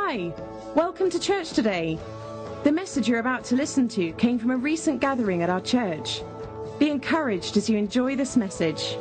Hi, welcome to church today. The message you're about to listen to came from a recent gathering at our church. Be encouraged as you enjoy this message.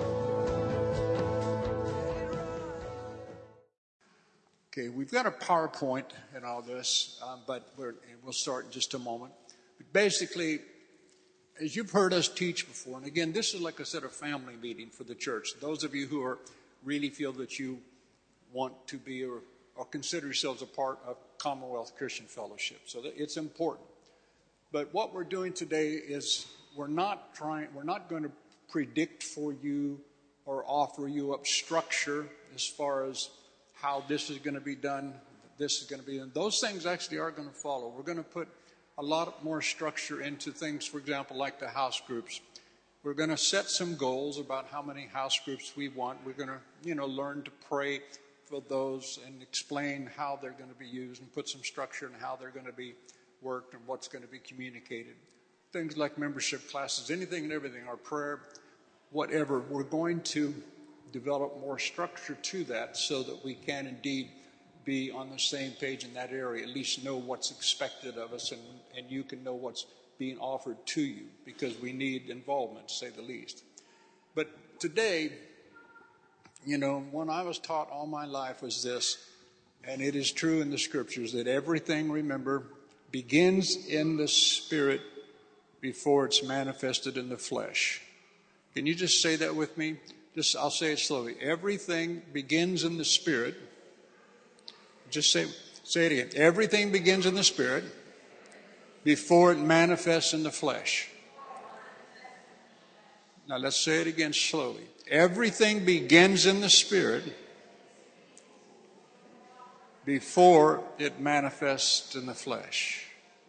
Okay, we've got a PowerPoint and all this, but we'll start in just a moment. But basically, as you've heard us teach before, and again, this is, like I said, a family meeting for the church. Those of you who really feel that you want to be or consider yourselves a part of Commonwealth Christian Fellowship. So that it's important. But what we're doing today is we're not going to predict for you or offer you up structure as far as how this is going to be done, this is going to be done. Those things actually are going to follow. We're going to put a lot more structure into things, for example, like the house groups. We're going to set some goals about how many house groups we want. We're going to, learn to pray for those and explain how they're going to be used and put some structure in how they're going to be worked and what's going to be communicated. Things like membership classes, anything and everything, our prayer, whatever. We're going to develop more structure to that so that we can indeed be on the same page in that area, at least know what's expected of us, and you can know what's being offered to you, because we need involvement, to say the least. But today, when I was taught all my life was this, and it is true in the scriptures, that everything, remember, begins in the spirit before it's manifested in the flesh. Can you just say that with me? I'll say it slowly. Everything begins in the spirit. Just say it again. Everything begins in the spirit before it manifests in the flesh. Now let's say it again slowly. Everything begins in the spirit before it manifests in the flesh.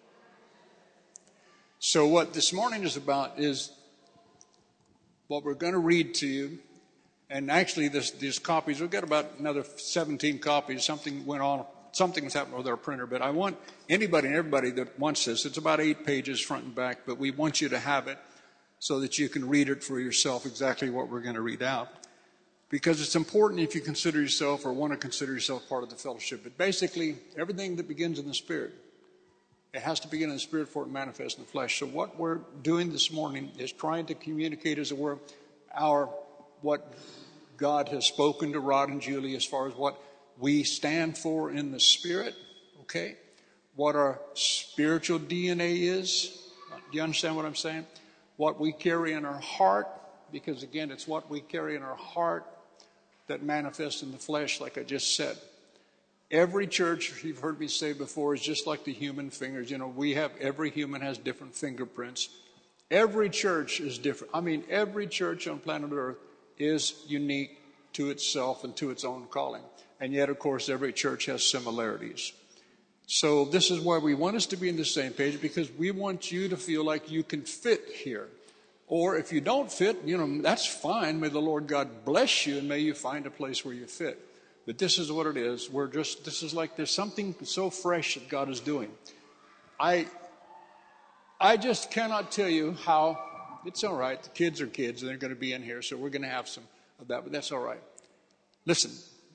So what this morning is about is what we're going to read to you. And actually, these copies, we'll get about another 17 copies. Something was happening with our printer. But I want anybody and everybody that wants this, it's about 8 pages front and back, but we want you to have it so that you can read it for yourself, exactly what we're going to read out. Because it's important if you consider yourself or want to consider yourself part of the fellowship. But basically, everything that begins in the spirit, it has to begin in the spirit before it manifests in the flesh. So what we're doing this morning is trying to communicate, as it were, what God has spoken to Rod and Julie as far as what we stand for in the spirit, okay? What our spiritual DNA is. Do you understand what I'm saying? What we carry in our heart, because again, it's what we carry in our heart that manifests in the flesh, like I just said. Every church, you've heard me say before, is just like the human fingers. Every human has different fingerprints. Every church is different. Every church on planet Earth is unique to itself and to its own calling. And yet, of course, every church has similarities. So this is why we want us to be on the same page, because we want you to feel like you can fit here. Or if you don't fit, that's fine. May the Lord God bless you, and may you find a place where you fit. But this is what it is. There's something so fresh that God is doing. I just cannot tell you how. It's all right. The kids are kids, and they're going to be in here, so we're going to have some of that, but that's all right. Listen,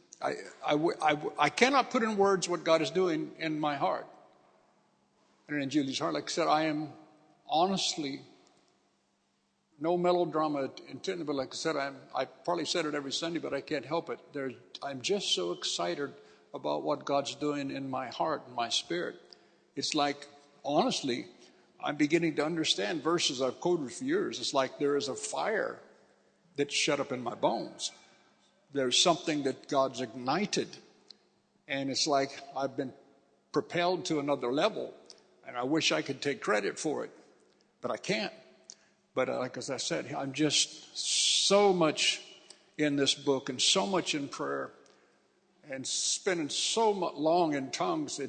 I cannot put in words what God is doing in my heart and in Julie's heart. Like I said, I am honestly, no melodrama intended, but like I said, I probably said it every Sunday, but I can't help it. I'm just so excited about what God's doing in my heart and my spirit. It's like, honestly, I'm beginning to understand verses I've quoted for years. It's like there is a fire that's shut up in my bones. There's something that God's ignited. And it's like I've been propelled to another level. And I wish I could take credit for it. But I can't. But like as I said, I'm just so much in this book and so much in prayer and spending so long in tongues.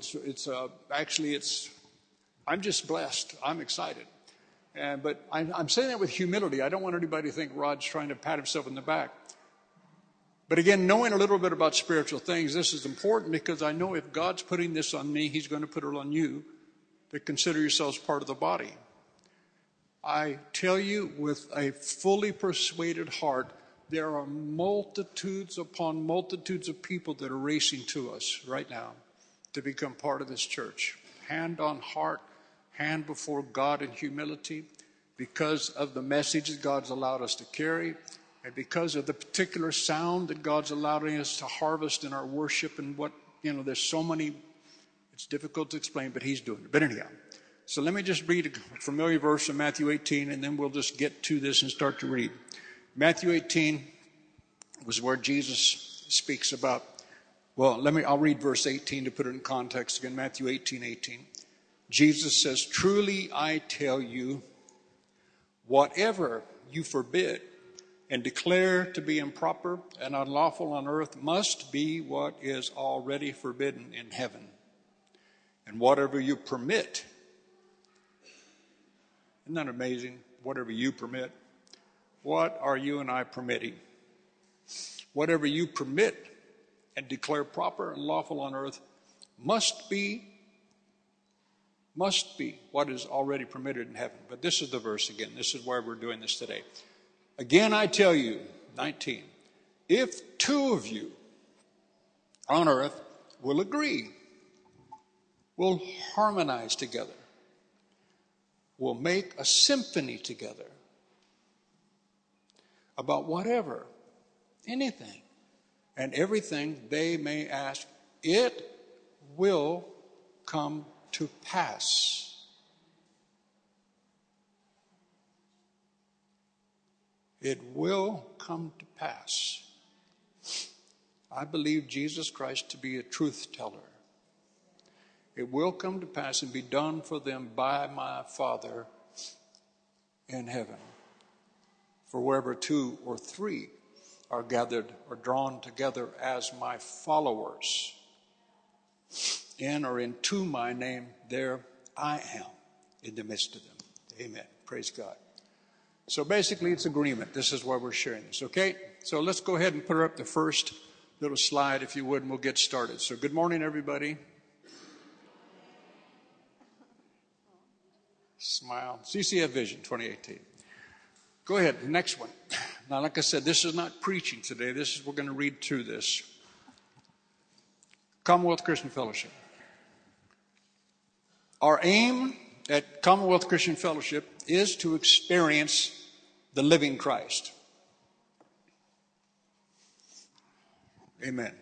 I'm just blessed. I'm excited. But I'm saying that with humility. I don't want anybody to think Rod's trying to pat himself in the back. But again, knowing a little bit about spiritual things, this is important, because I know if God's putting this on me, he's going to put it on you, to consider yourselves part of the body. I tell you with a fully persuaded heart, there are multitudes upon multitudes of people that are racing to us right now. to become part of this church. Hand on heart, hand before God in humility, because of the message that God's allowed us to carry, and because of the particular sound that God's allowing us to harvest in our worship. And there's so many, it's difficult to explain, but He's doing it. But anyhow, so let me just read a familiar verse from Matthew 18, and then we'll just get to this and start to read. Matthew 18 was where Jesus speaks about, I'll read verse 18 to put it in context again. Matthew 18:18. Jesus says, "Truly I tell you, whatever you forbid and declare to be improper and unlawful on earth must be what is already forbidden in heaven. And whatever you permit," isn't that amazing? Whatever you permit. What are you and I permitting? Whatever you permit and declare proper and lawful on earth must be what is already permitted in heaven. But this is the verse again. This is why we're doing this today. "Again, I tell you," 19, "if two of you on earth will agree, will harmonize together, will make a symphony together about whatever, anything, and everything they may ask, it will come to pass." It will come to pass. I believe Jesus Christ to be a truth teller. It will come to pass and be done for them by my Father in heaven. For wherever two or three are gathered or drawn together as my followers, in or into my name, there I am in the midst of them. Amen. Praise God. So basically it's agreement. This is why we're sharing this, okay? So let's go ahead and put up the first little slide, if you would, and we'll get started. So good morning, everybody. Smile. CCF Vision 2018. Go ahead, next one. Now, like I said, this is not preaching today. We're going to read through this. Commonwealth Christian Fellowship. Our aim at Commonwealth Christian Fellowship is to experience the living Christ. Amen.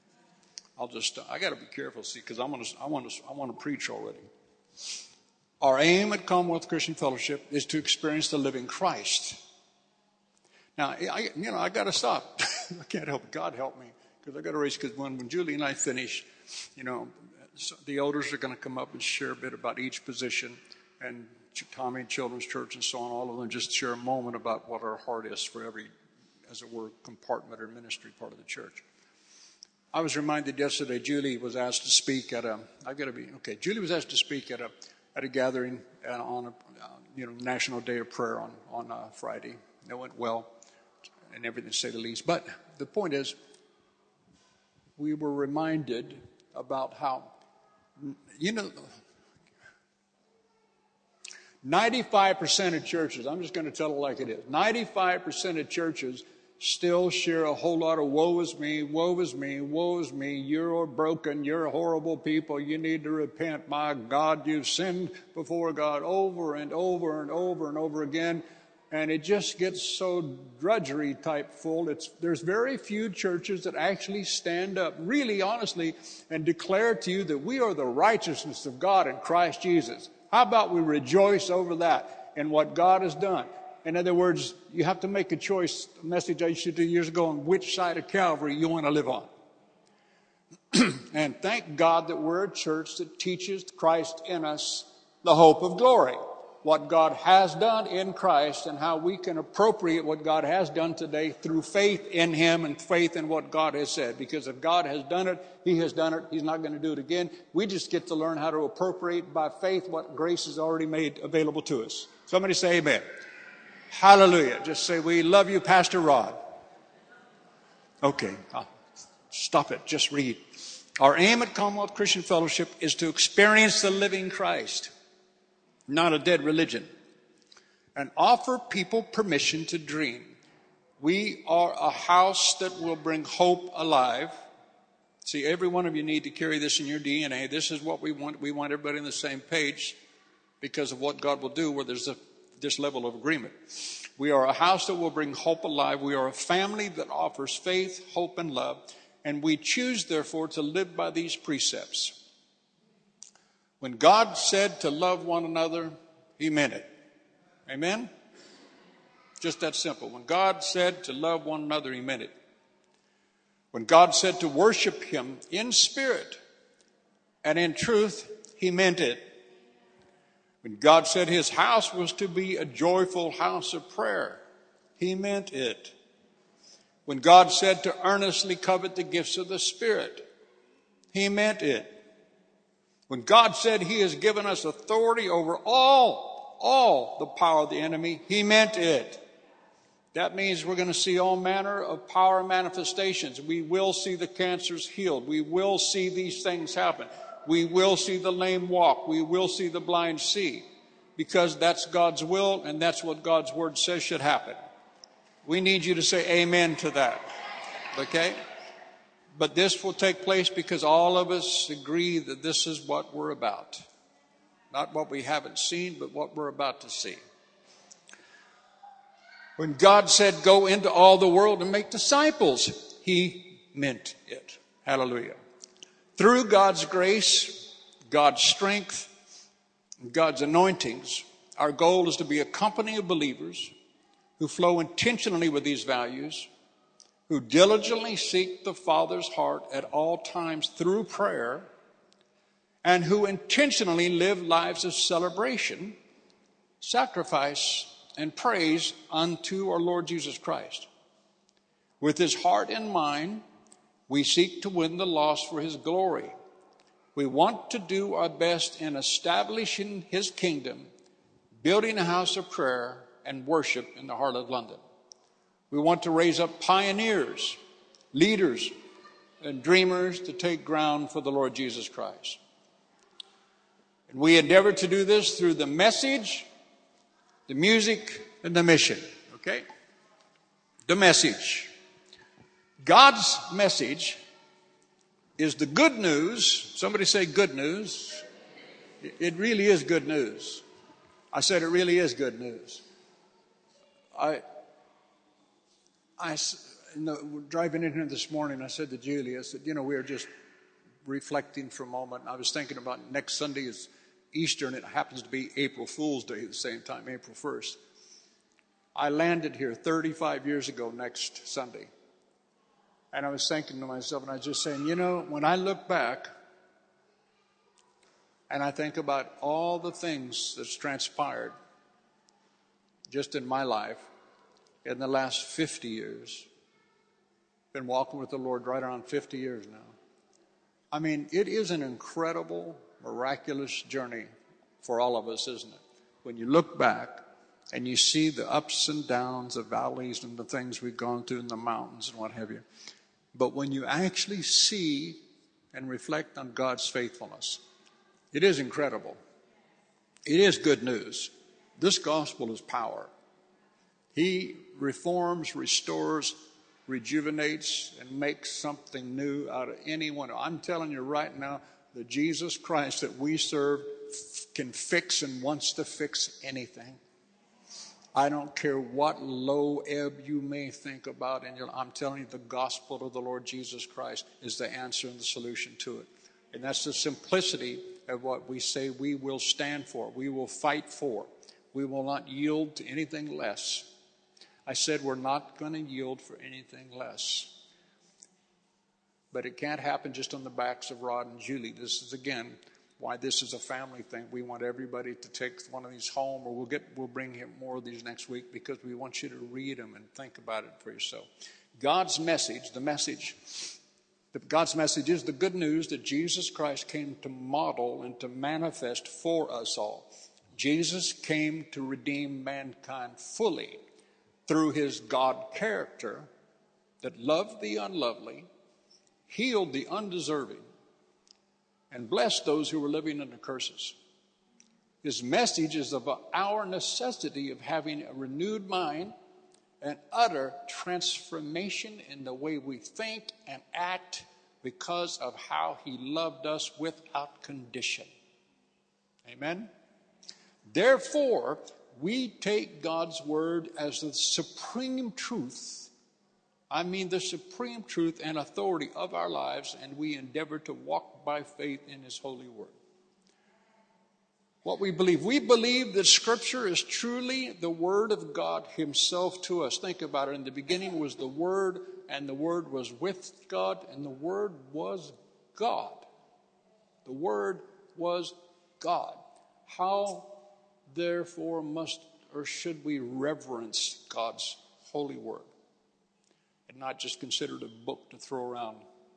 I got to be careful, see, because I want to preach already. Our aim at Commonwealth Christian Fellowship is to experience the living Christ. Now, I got to stop. I can't help it. God help me, because I got to raise. Because when Julie and I finish, the elders are going to come up and share a bit about each position, and Tommy and Children's Church and so on. All of them just share a moment about what our heart is for every, as it were, compartment or ministry part of the church. I was reminded yesterday. Julie was asked to speak at Julie was asked to speak at a gathering on a National Day of Prayer on Friday. It went well, and everything to say the least. But the point is, we were reminded about how 95% of churches, I'm just going to tell it like it is, 95% of churches still share a whole lot of woe is me, woe is me, woe is me, you're broken, you're horrible people, you need to repent, my God, you've sinned before God over and over and over and over again, and it just gets so drudgery type full. There's very few churches that actually stand up really honestly and declare to you that we are the righteousness of God in Christ Jesus. How about we rejoice over that and what God has done? In other words, you have to make a choice, a message I used to do years ago, on which side of Calvary you want to live on. And thank God that we're a church that teaches Christ in us, the hope of glory. What God has done in Christ and how we can appropriate what God has done today through faith in Him and faith in what God has said. Because if God has done it, He has done it. He's not going to do it again. We just get to learn how to appropriate by faith what grace has already made available to us. Somebody say amen. Hallelujah. Just say, we love you, Pastor Rod. Okay, stop it. Just read. Our aim at Commonwealth Christian Fellowship is to experience the living Christ, not a dead religion, and offer people permission to dream. We are a house that will bring hope alive See, every one of you need to carry this in your DNA. This is what we want. We want everybody on the same page because of what God will do where there's this level of agreement. We are a house that will bring hope alive. We are a family that offers faith, hope, and love. And we choose, therefore, to live by these precepts. When God said to love one another, he meant it. Amen? Just that simple. When God said to love one another, he meant it. When God said to worship him in spirit and in truth, he meant it. When God said his house was to be a joyful house of prayer, he meant it. When God said to earnestly covet the gifts of the Spirit, he meant it. When God said he has given us authority over all the power of the enemy, he meant it. That means we're going to see all manner of power manifestations. We will see the cancers healed. We will see these things happen. We will see the lame walk. We will see the blind see. Because that's God's will and that's what God's word says should happen. We need you to say amen to that. Okay? But this will take place because all of us agree that this is what we're about. Not what we haven't seen, but what we're about to see. When God said, go into all the world and make disciples, he meant it. Hallelujah. Through God's grace, God's strength, and God's anointings, our goal is to be a company of believers who flow intentionally with these values, who diligently seek the Father's heart at all times through prayer, and who intentionally live lives of celebration, sacrifice, and praise unto our Lord Jesus Christ. With his heart in mind, we seek to win the lost for his glory. We want to do our best in establishing his kingdom, building a house of prayer and worship in the heart of London. We want to raise up pioneers, leaders, and dreamers to take ground for the Lord Jesus Christ. And we endeavor to do this through the message, the music, and the mission. Okay? The message. God's message is the good news. Somebody say good news. It really is good news. I said it really is good news. Driving in here this morning, I said to Julie, I said, we were just reflecting for a moment. I was thinking about next Sunday is Easter, and it happens to be April Fool's Day at the same time, April 1st. I landed here 35 years ago next Sunday. And I was thinking to myself, and I was just saying, when I look back and I think about all the things that's transpired just in my life in the last 50 years, been walking with the Lord right around 50 years now. I mean, it is an incredible, miraculous journey for all of us, isn't it? When you look back and you see the ups and downs, the valleys and the things we've gone through in the mountains and what have you. But when you actually see and reflect on God's faithfulness, it is incredible. It is good news. This gospel is power. He reforms, restores, rejuvenates, and makes something new out of anyone. I'm telling you right now, the Jesus Christ that we serve can fix and wants to fix anything. I don't care what low ebb you may think about in your life. I'm telling you, the gospel of the Lord Jesus Christ is the answer and the solution to it. And that's the simplicity of what we say we will stand for. We will fight for. We will not yield to anything less. I said we're not going to yield for anything less. But it can't happen just on the backs of Rod and Julie. This is, again, why this is a family thing. We want everybody to take one of these home, or we'll bring him more of these next week, because we want you to read them and think about it for yourself. God's message is the good news that Jesus Christ came to model and to manifest for us all. Jesus came to redeem mankind fully through his God character that loved the unlovely, healed the undeserving, and blessed those who were living under curses. His message is of our necessity of having a renewed mind and utter transformation in the way we think and act because of how he loved us without condition. Amen? Therefore, we take God's word as the supreme truth. I mean the supreme truth and authority of our lives, and we endeavor to walk by faith in his holy word. What we believe that Scripture is truly the Word of God himself to us. Think about it. In the beginning was the Word, and the Word was with God, and the Word was God. The Word was God. How, therefore, must or should we reverence God's holy Word and not just consider it a book to throw around?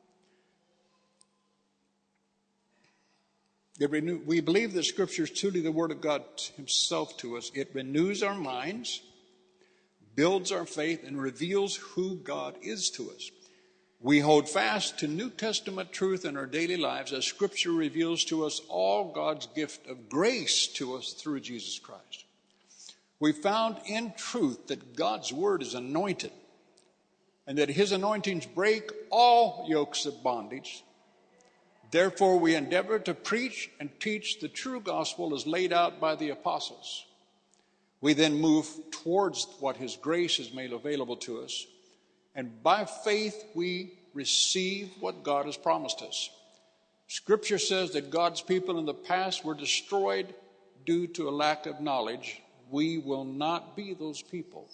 We believe that Scripture is truly the Word of God himself to us. It renews our minds, builds our faith, and reveals who God is to us. We hold fast to New Testament truth in our daily lives as Scripture reveals to us all God's gift of grace to us through Jesus Christ. We found in truth that God's Word is anointed and that his anointings break all yokes of bondage. Therefore, we endeavor to preach and teach the true gospel as laid out by the apostles. We then move towards what his grace has made available to us. And by faith, we receive what God has promised us. Scripture says that God's people in the past were destroyed due to a lack of knowledge. We will not be those people.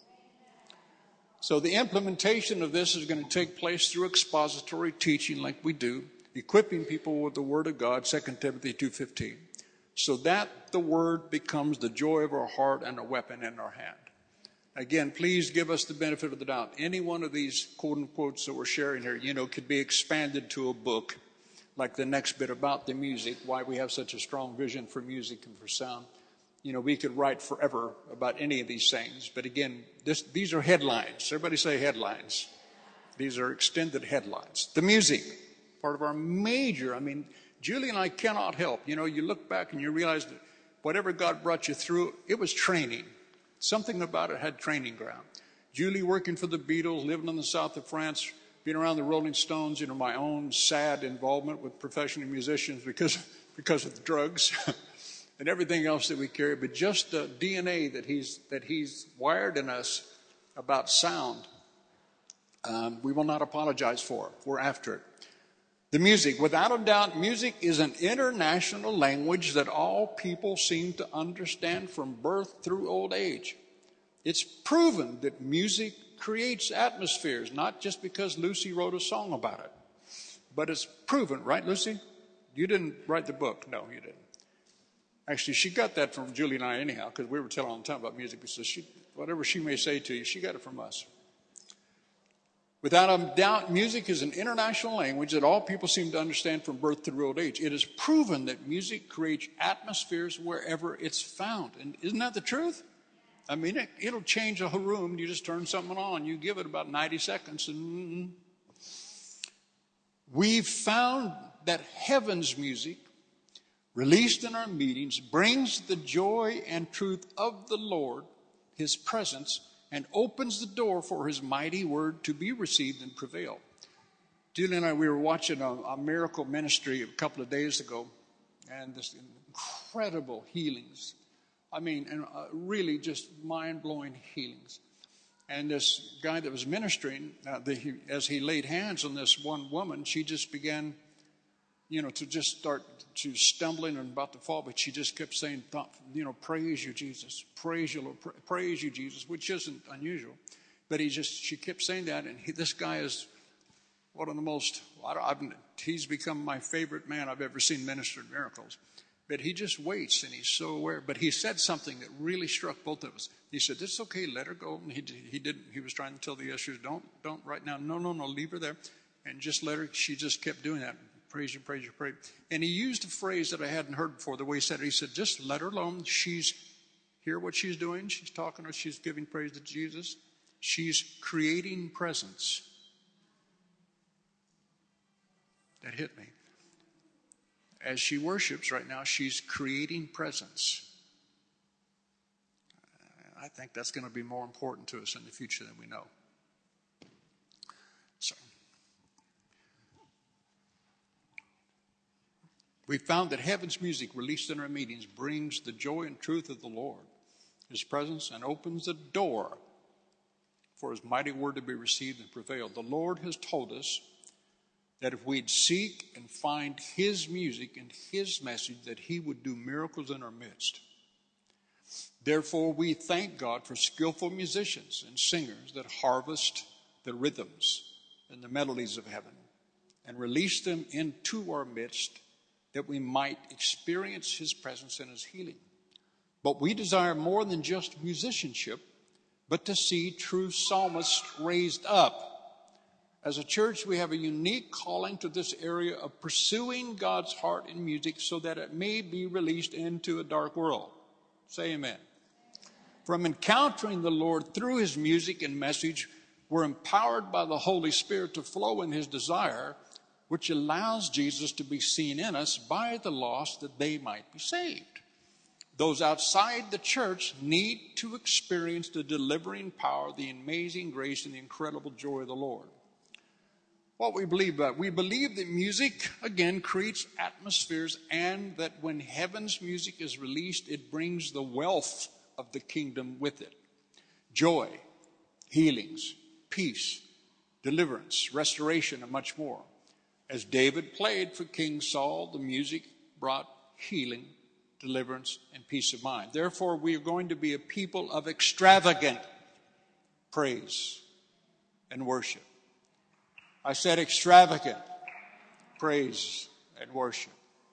So the implementation of this is going to take place through expository teaching like we do, equipping people with the Word of God, 2 Timothy 2:15, so that the Word becomes the joy of our heart and a weapon in our hand. Again, please give us the benefit of the doubt. Any one of these quote-unquotes that we're sharing here, could be expanded to a book, like the next bit about the music, why we have such a strong vision for music and for sound. We could write forever about any of these things. But again, these are headlines. Everybody say headlines. These are extended headlines. The music, part of our major, Julie and I cannot help. You look back and you realize that whatever God brought you through, it was training. Something about it had training ground. Julie working for the Beatles, living in the south of France, being around the Rolling Stones, my own sad involvement with professional musicians because of the drugs and everything else that we carry. But just the DNA that he's wired in us about sound, we will not apologize for. We're after it. The music, without a doubt, music is an international language that all people seem to understand from birth through old age. It's proven that music creates atmospheres, not just because Lucy wrote a song about it, but it's proven, right, Lucy? You didn't write the book. No, you didn't. Actually, she got that from Julie and I anyhow, because we were telling all the time about music. So whatever she may say to you, she got it from us. Without a doubt, music is an international language that all people seem to understand from birth through old age. It is proven that music creates atmospheres wherever it's found. And isn't that the truth? It'll change a whole room. You just turn something on. You give it about 90 seconds. And we've found that heaven's music, released in our meetings, brings the joy and truth of the Lord, his presence, and opens the door for his mighty word to be received and prevail. Julie and I, we were watching a miracle ministry a couple of days ago, and this incredible healings. Really just mind-blowing healings. And this guy that was ministering, as he laid hands on this one woman, she just began, to just start to stumbling and about to fall, but she just kept saying, praise you, Jesus, praise you, Lord, praise you, Jesus, which isn't unusual. But she kept saying that, and this guy is one of the most, he's become my favorite man I've ever seen minister miracles. But he just waits, and he's so aware. But he said something that really struck both of us. He said, "It's okay, let her go." And he didn't. He was trying to tell the ushers, "Don't right now. No, leave her there, and just let her." She just kept doing that. Praise you, praise you, praise. And he used a phrase that I hadn't heard before. The way he said it, he said, "Just let her alone. Hear what she's doing. She's talking to us. She's giving praise to Jesus. She's creating presence." That hit me. As she worships right now, she's creating presence. I think that's going to be more important to us in the future than we know. So, We found that heaven's music released in our meetings brings the joy and truth of the Lord, his presence, and opens the door for his mighty word to be received and prevail. The Lord has told us that if we'd seek and find his music and his message, that he would do miracles in our midst. Therefore, we thank God for skillful musicians and singers that harvest the rhythms and the melodies of heaven and release them into our midst that we might experience his presence and his healing. But we desire more than just musicianship, but to see true psalmists raised up. As a church, we have a unique calling to this area of pursuing God's heart in music so that it may be released into a dark world. Say amen. From encountering the Lord through his music and message, we're empowered by the Holy Spirit to flow in his desire, which allows Jesus to be seen in us by the lost that they might be saved. Those outside the church need to experience the delivering power, the amazing grace, and the incredible joy of the Lord. What we believe about, we believe that music, again, creates atmospheres, and that when heaven's music is released, it brings the wealth of the kingdom with it. Joy, healings, peace, deliverance, restoration, and much more. As David played for King Saul, the music brought healing, deliverance, and peace of mind. Therefore, we are going to be a people of extravagant praise and worship. I said extravagant praise and worship.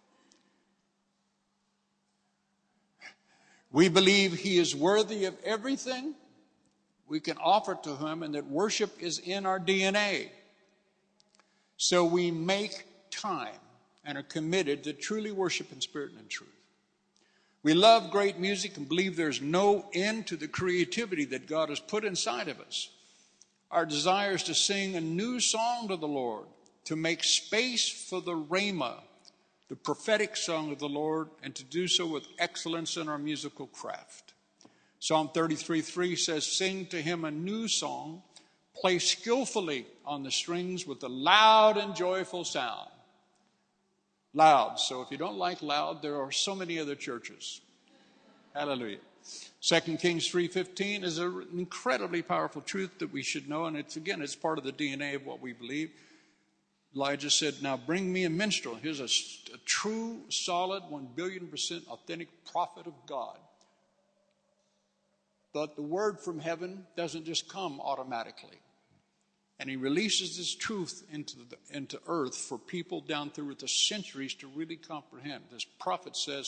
We believe he is worthy of everything we can offer to him, and that worship is in our DNA. So we make time and are committed to truly worship in spirit and in truth. We love great music and believe there's no end to the creativity that God has put inside of us. Our desire is to sing a new song to the Lord, to make space for the Rhema, the prophetic song of the Lord, and to do so with excellence in our musical craft. Psalm 33:3 says, "Sing to him a new song, play skillfully on the strings with a loud and joyful sound." Loud. So if you don't like loud, there are so many other churches. Hallelujah. 2 Kings 3:15 is an incredibly powerful truth that we should know, and it's part of the DNA of what we believe. Elijah said, "Now bring me a minstrel." Here's a true, solid, 1,000,000,000% authentic prophet of God. But the word from heaven doesn't just come automatically. And he releases this truth into earth for people down through the centuries to really comprehend. This prophet says,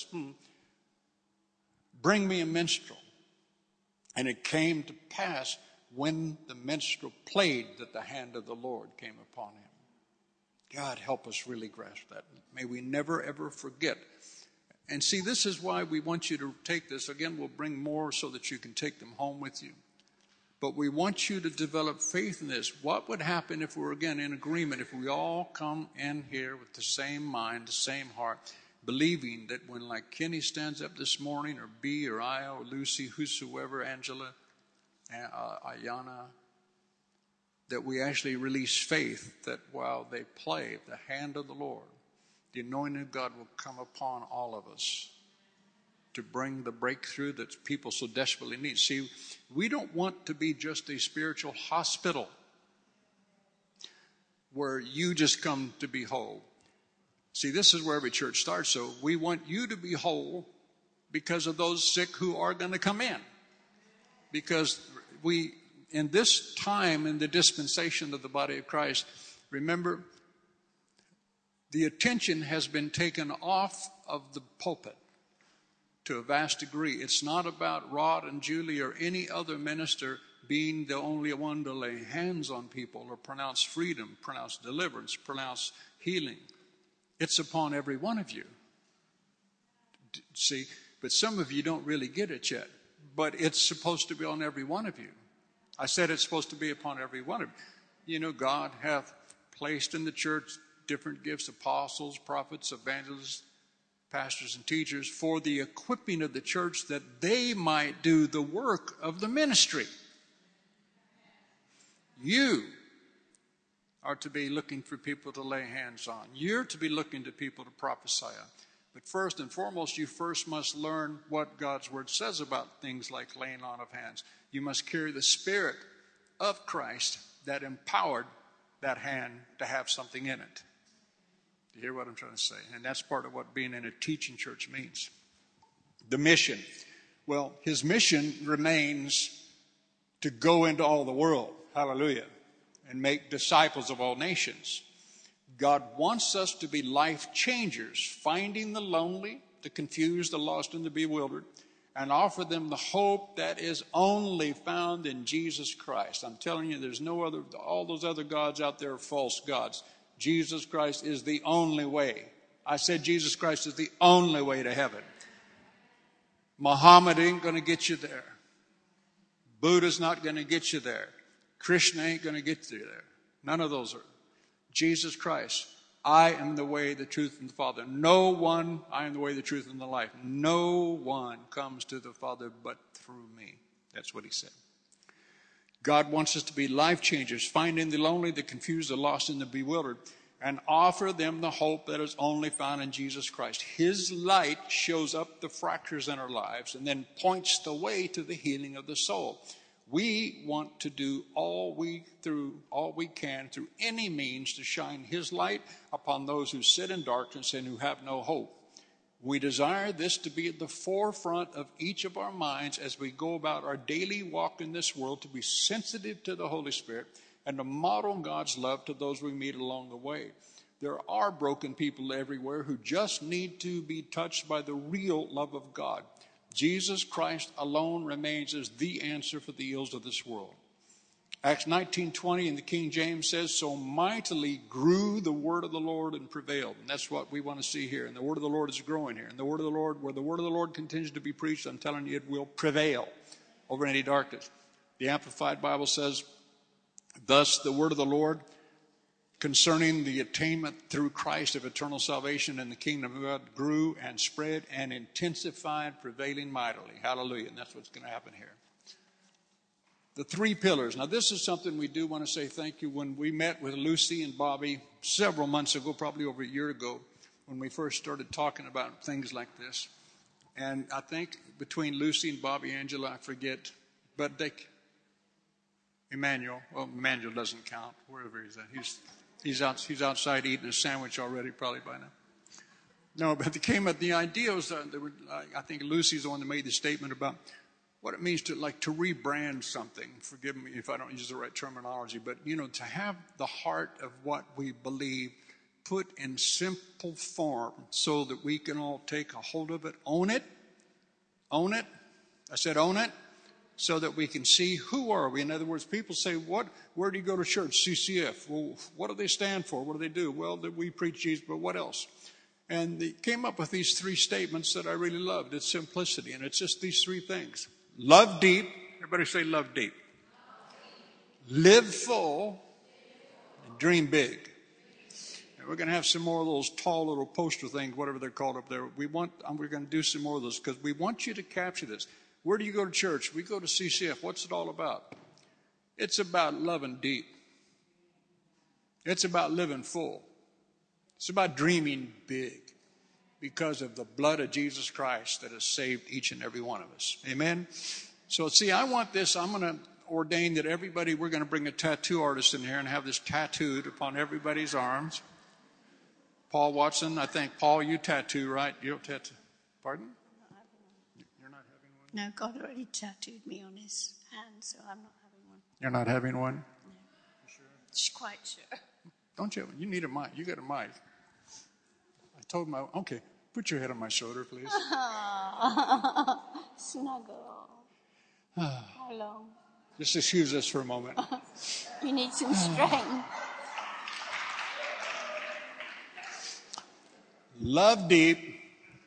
"Bring me a minstrel." And it came to pass when the minstrel played that the hand of the Lord came upon him. God, help us really grasp that. May we never, ever forget. And see, this is why we want you to take this. Again, we'll bring more so that you can take them home with you. But we want you to develop faith in this. What would happen if we were, again, in agreement, if we all come in here with the same mind, the same heart, believing that when, like Kenny stands up this morning, or B, or I, or Lucy, whosoever, Angela, Ayana, that we actually release faith that while they play, the hand of the Lord, the anointing of God will come upon all of us to bring the breakthrough that people so desperately need. See, we don't want to be just a spiritual hospital where you just come to be whole. See, this is where every church starts. So we want you to be whole because of those sick who are going to come in. Because we, in this time, in the dispensation of the body of Christ, remember, the attention has been taken off of the pulpit to a vast degree. It's not about Rod and Julie or any other minister being the only one to lay hands on people or pronounce freedom, pronounce deliverance, pronounce healing. It's upon every one of you. See, but some of you don't really get it yet. But it's supposed to be on every one of you. I said it's supposed to be upon every one of you. You know, God hath placed in the church different gifts, apostles, prophets, evangelists, pastors, and teachers, for the equipping of the church that they might do the work of the ministry. You are to be looking for people to lay hands on. You're to be looking to people to prophesy on. But first and foremost, you first must learn what God's word says about things like laying on of hands. You must carry the Spirit of Christ that empowered that hand to have something in it. You hear what I'm trying to say? And that's part of what being in a teaching church means. The mission. Well, his mission remains to go into all the world. Hallelujah. And make disciples of all nations. God wants us to be life changers, finding the lonely, the confused, the lost, and the bewildered, and offer them the hope that is only found in Jesus Christ. I'm telling you, there's no other, all those other gods out there are false gods. Jesus Christ is the only way. I said Jesus Christ is the only way to heaven. Muhammad ain't going to get you there. Buddha's not going to get you there. Krishna ain't going to get you there. None of those are. Jesus Christ, I am the way, the truth, and the Father. No one, I am the way, the truth, and the life. No one comes to the Father but through me. That's what he said. God wants us to be life changers, finding the lonely, the confused, the lost, and the bewildered, and offer them the hope that is only found in Jesus Christ. His light shows up the fractures in our lives and then points the way to the healing of the soul. We want to do all we can through any means to shine his light upon those who sit in darkness and who have no hope. We desire this to be at the forefront of each of our minds as we go about our daily walk in this world, to be sensitive to the Holy Spirit and to model God's love to those we meet along the way. There are broken people everywhere who just need to be touched by the real love of God. Jesus Christ alone remains as the answer for the ills of this world. Acts 19:20 in the King James says, so mightily grew the word of the Lord and prevailed. And that's what we want to see here. And the word of the Lord is growing here. And the word of the Lord, where the word of the Lord continues to be preached, I'm telling you, it will prevail over any darkness. The Amplified Bible says, thus the word of the Lord concerning the attainment through Christ of eternal salvation in the kingdom of God grew and spread and intensified, prevailing mightily. Hallelujah. And that's what's going to happen here. The three pillars. Now, this is something we do want to say thank you. When we met with Lucy and Bobby several months ago, probably over a year ago, when we first started talking about things like this. And I think between Lucy and Bobby, Angela, I forget, but Emmanuel. Well, Emmanuel doesn't count, wherever he's at. He's outside eating a sandwich already, probably by now. No, but the idea was I think Lucy's the one that made the statement about what it means to rebrand something. Forgive me if I don't use the right terminology, but to have the heart of what we believe put in simple form so that we can all take a hold of it, own it. I said own it. So that we can see who are we. In other words, people say, where do you go to church? CCF. Well, what do they stand for? What do they do? Well, that we preach Jesus, but what else? And they came up with these three statements that I really loved. It's simplicity, and it's just these three things. Love deep. Everybody say love deep. Live full. And dream big. And we're going to have some more of those tall little poster things, whatever they're called up there. We're going to do some more of those because we want you to capture this. Where do you go to church? We go to CCF. What's it all about? It's about loving deep. It's about living full. It's about dreaming big because of the blood of Jesus Christ that has saved each and every one of us. Amen? So, see, I want this. I'm going to ordain that everybody, we're going to bring a tattoo artist in here and have this tattooed upon everybody's arms. Paul Watson, I think, Paul, you tattoo, right? You don't tattoo. Pardon? No, God already tattooed me on his hand, so I'm not having one. You're not having one? No. You sure? Quite sure. Don't you? You need a mic. You got a mic. I told him, okay, put your head on my shoulder, please. Snuggle. How long? Just excuse us for a moment. You need some strength. Love deep.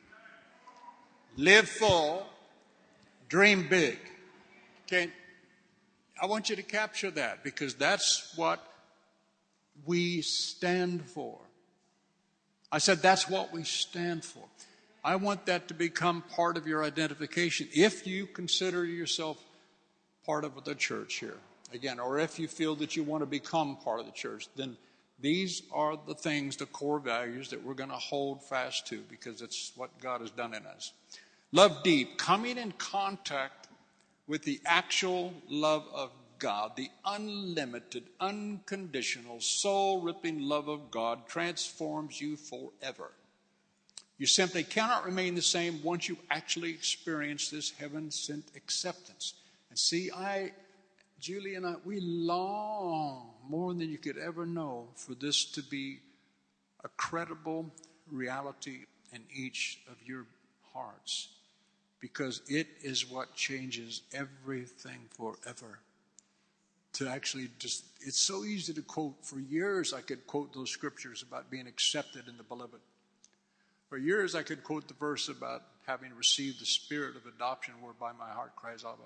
Live full. Dream big. Okay, I want you to capture that because that's what we stand for. I said that's what we stand for. I want that to become part of your identification if you consider yourself part of the church here. Again, or if you feel that you want to become part of the church, then These are the things, the core values that we're going to hold fast to because it's what God has done in us. Love deep, coming in contact with the actual love of God, the unlimited, unconditional, soul-ripping love of God transforms you forever. You simply cannot remain the same once you actually experience this heaven-sent acceptance. And see, Julie and I, we long more than you could ever know for this to be a credible reality in each of your hearts, because it is what changes everything forever. To actually just, it's so easy to quote. For years I could quote those scriptures about being accepted in the beloved. For years I could quote the verse about having received the spirit of adoption whereby my heart cries, Abba.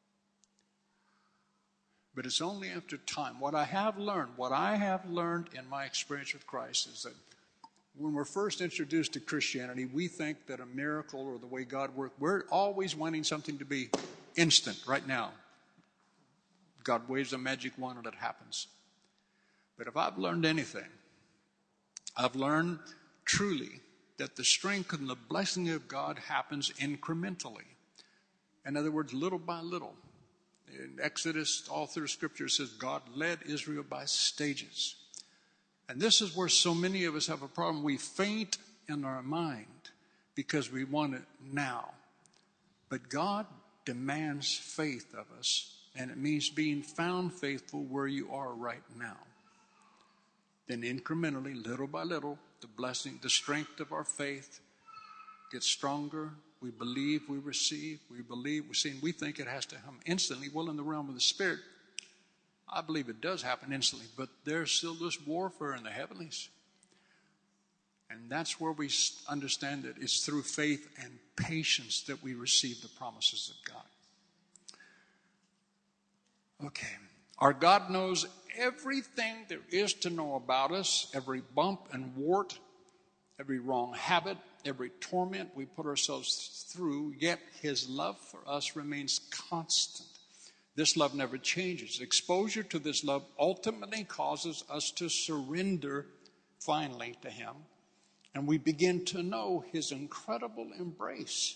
But it's only after time. What I have learned in my experience with Christ is that when we're first introduced to Christianity, we think that a miracle or the way God works, we're always wanting something to be instant, right now. God waves a magic wand and it happens. But if I've learned anything, I've learned truly that the strength and the blessing of God happens incrementally. In other words, little by little. In Exodus, all through Scripture, it says God led Israel by stages. And this is where so many of us have a problem. We faint in our mind because we want it now. But God demands faith of us, and it means being found faithful where you are right now. Then incrementally, little by little, the blessing, the strength of our faith gets stronger. We believe, we receive, we believe, we see, and we think it has to come instantly. Well, in the realm of the Spirit, I believe it does happen instantly, but there's still this warfare in the heavenlies. And that's where we understand that it's through faith and patience that we receive the promises of God. Okay. Our God knows everything there is to know about us, every bump and wart, every wrong habit, every torment we put ourselves through, yet his love for us remains constant. This love never changes. Exposure to this love ultimately causes us to surrender finally to him, and we begin to know his incredible embrace,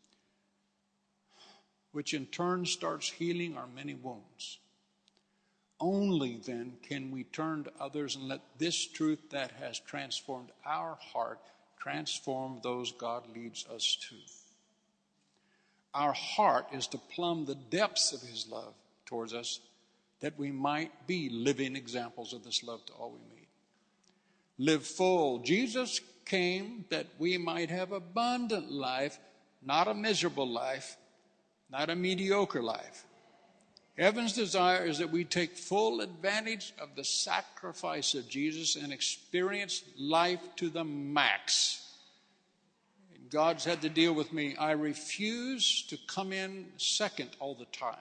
which in turn starts healing our many wounds. Only then can we turn to others and let this truth that has transformed our heart transform those God leads us to. Our heart is to plumb the depths of his love towards us, that we might be living examples of this love to all we meet. Live full. Jesus came that we might have abundant life, not a miserable life, not a mediocre life. Heaven's desire is that we take full advantage of the sacrifice of Jesus and experience life to the max. God's had to deal with me. I refuse to come in second all the time.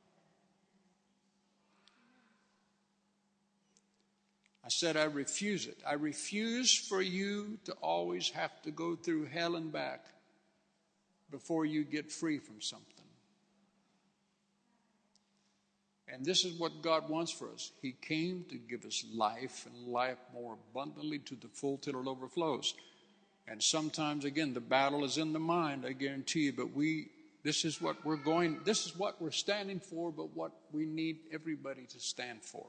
I said I refuse it. I refuse for you to always have to go through hell and back before you get free from something. And this is what God wants for us. He came to give us life, and life more abundantly to the full till it overflows. And sometimes, again, the battle is in the mind, I guarantee you, but this is what we're standing for, but what we need everybody to stand for.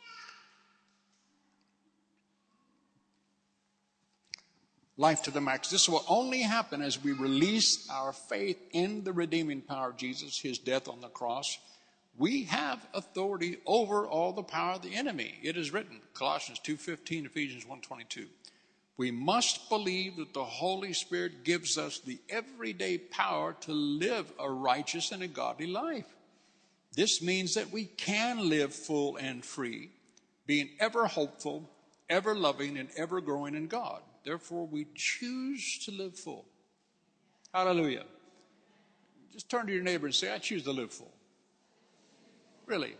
Life to the max. This will only happen as we release our faith in the redeeming power of Jesus, his death on the cross. We have authority over all the power of the enemy. It is written, Colossians 2:15, Ephesians 1:22. We must believe that the Holy Spirit gives us the everyday power to live a righteous and a godly life. This means that we can live full and free, being ever hopeful, ever loving, and ever growing in God. Therefore, we choose to live full. Hallelujah. Just turn to your neighbor and say, I choose to live full. Really.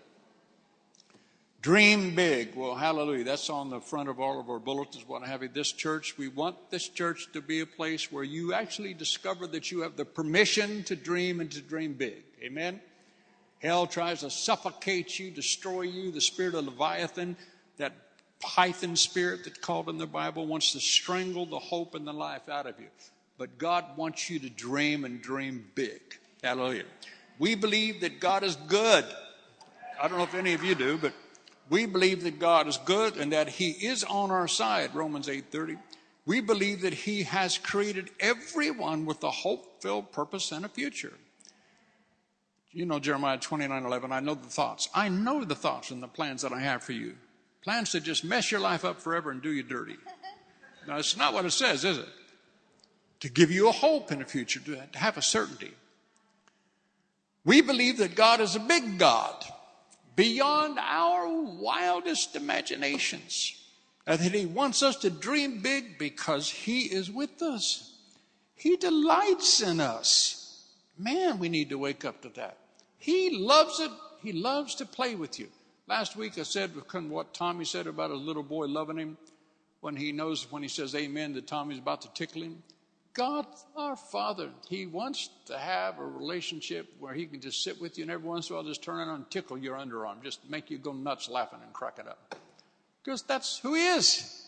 Dream big. Well, hallelujah. That's on the front of all of our bulletins, what have you. This church, we want this church to be a place where you actually discover that you have the permission to dream and to dream big. Amen? Hell tries to suffocate you, destroy you. The spirit of Leviathan that python spirit that's called in the Bible wants to strangle the hope and the life out of you. But God wants you to dream and dream big. Hallelujah. We believe that God is good. I don't know if any of you do, but we believe that God is good and that he is on our side, Romans 8:30. We believe that he has created everyone with a hope-filled purpose and a future. You know Jeremiah 29:11, I know the thoughts and the plans that I have for you. Plans to just mess your life up forever and do you dirty. Now, it's not what it says, is it? To give you a hope in the future, to have a certainty. We believe that God is a big God, beyond our wildest imaginations. And that he wants us to dream big because he is with us. He delights in us. Man, we need to wake up to that. He loves it. He loves to play with you. Last week I said what Tommy said about a little boy loving him when he says amen that Tommy's about to tickle him. God, our Father, he wants to have a relationship where he can just sit with you and every once in a while just turn around and tickle your underarm, just make you go nuts laughing and crack it up. Because that's who he is.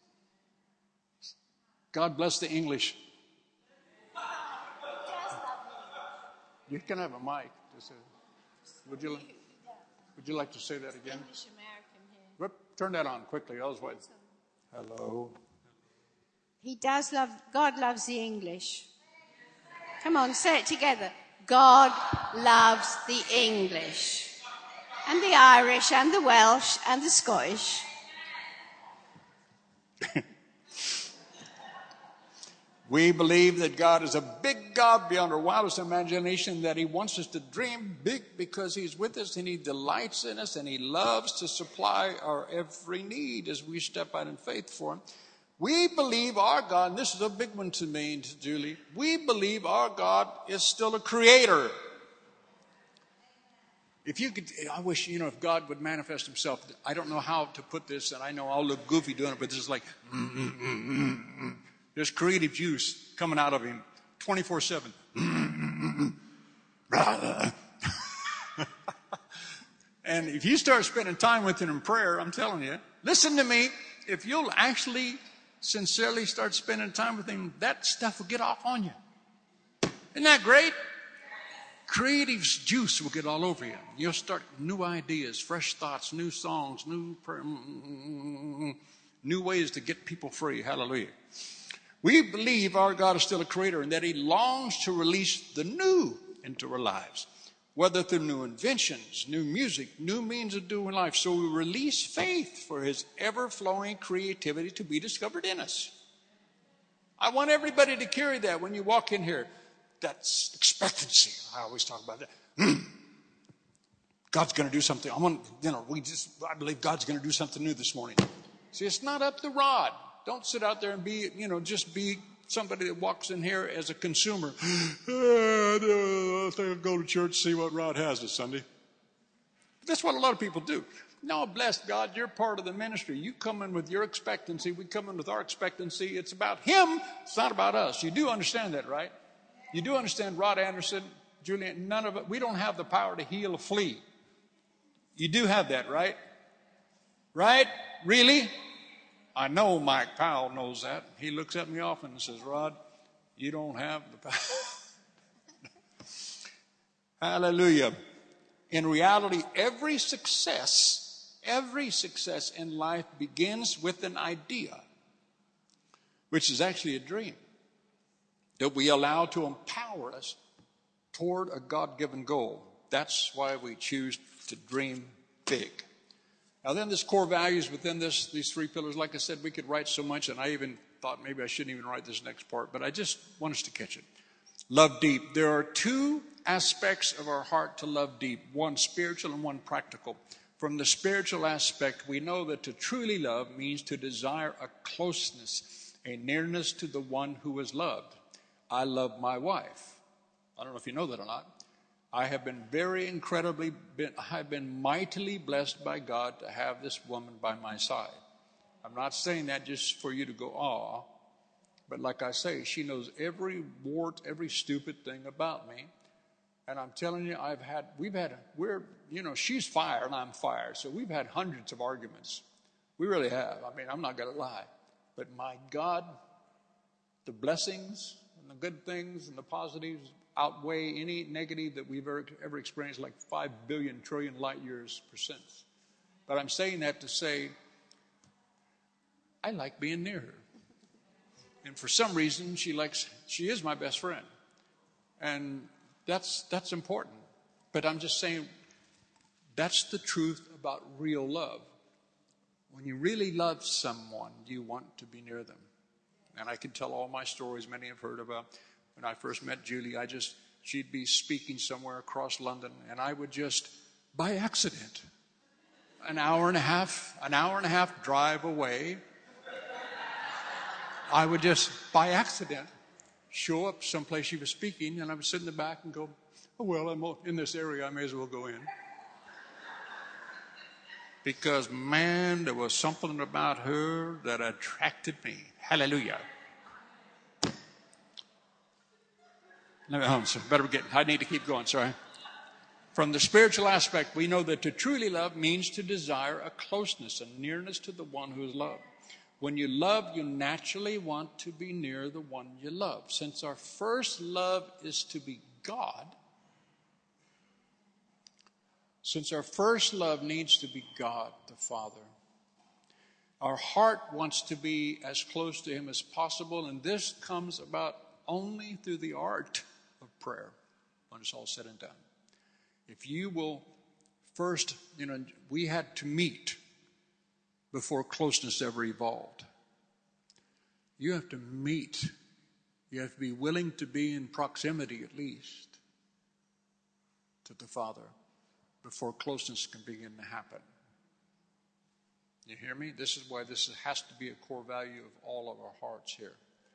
God bless the English. You can have a mic. Would you like to say that again? English American here. Turn that on quickly. Otherwise, hello. God loves the English. Come on, say it together. God loves the English. And the Irish and the Welsh and the Scottish. We believe that God is a big God beyond our wildest imagination, that he wants us to dream big because he's with us and he delights in us and he loves to supply our every need as we step out in faith for him. We believe our God, and this is a big one to me and to Julie, we believe our God is still a creator. If you could, I wish, if God would manifest himself. I don't know how to put this, and I know I'll look goofy doing it, but this is like, there's creative juice coming out of him 24/7. And if you start spending time with him in prayer, I'm telling you, listen to me, if you'll actually sincerely start spending time with him, that stuff will get off on you. Isn't that great? Creative juice will get all over you. You'll start new ideas, fresh thoughts, new songs, new ways to get people free. Hallelujah. We believe our God is still a creator and that he longs to release the new into our lives, whether through new inventions, new music, new means of doing life. So we release faith for his ever-flowing creativity to be discovered in us. I want everybody to carry that when you walk in here. That's expectancy. I always talk about that. God's going to do something. I believe God's going to do something new this morning. See, it's not up to Rod. Don't sit out there and just be somebody that walks in here as a consumer. I think I'll go to church, see what Rod has this Sunday. That's what a lot of people do. No, bless God, you're part of the ministry. You come in with your expectancy. We come in with our expectancy. It's about him. It's not about us. You do understand that, right? You do understand Rod Anderson, Julian, none of it. We don't have the power to heal a flea. You do have that, right? Right? Really? I know Mike Powell knows that. He looks at me often and says, Rod, you don't have the power. Hallelujah. In reality, every success in life begins with an idea, which is actually a dream that we allow to empower us toward a God-given goal. That's why we choose to dream big. Now then, this core values within these three pillars, like I said, we could write so much, and I even thought maybe I shouldn't even write this next part, but I just want us to catch it. Love deep. There are two aspects of our heart to love deep, one spiritual and one practical. From the spiritual aspect, we know that to truly love means to desire a closeness, a nearness to the one who is loved. I love my wife. I don't know if you know that or not. I have been mightily blessed by God to have this woman by my side. I'm not saying that just for you to go, aw. But like I say, she knows every wart, every stupid thing about me. And I'm telling you, she's fire and I'm fire. So we've had hundreds of arguments. We really have. I mean, I'm not going to lie. But my God, the blessings and the good things and the positives outweigh any negative that we've ever experienced, like 5 billion trillion light years %. But I'm saying that to say, I like being near her. And for some reason, she is my best friend. And that's important. But I'm just saying, that's the truth about real love. When you really love someone, you want to be near them. And I can tell all my stories, many have heard about. When I first met Julie, she'd be speaking somewhere across London, and I would just, by accident, an hour and a half drive away, I would just, by accident, show up someplace she was speaking, and I would sit in the back and go, oh, well, I'm in this area, I may as well go in. Because, man, there was something about her that attracted me. Hallelujah. I need to keep going, sorry. From the spiritual aspect, we know that to truly love means to desire a closeness, a nearness to the one who is loved. When you love, you naturally want to be near the one you love. Since our first love is to be God, since our first love needs to be God the Father, our heart wants to be as close to Him as possible, and this comes about only through the art of prayer when it's all said and done. If you will first, we had to meet before closeness ever evolved. You have to meet. You have to be willing to be in proximity at least to the Father before closeness can begin to happen. You hear me? This is why this has to be a core value of all of our hearts here.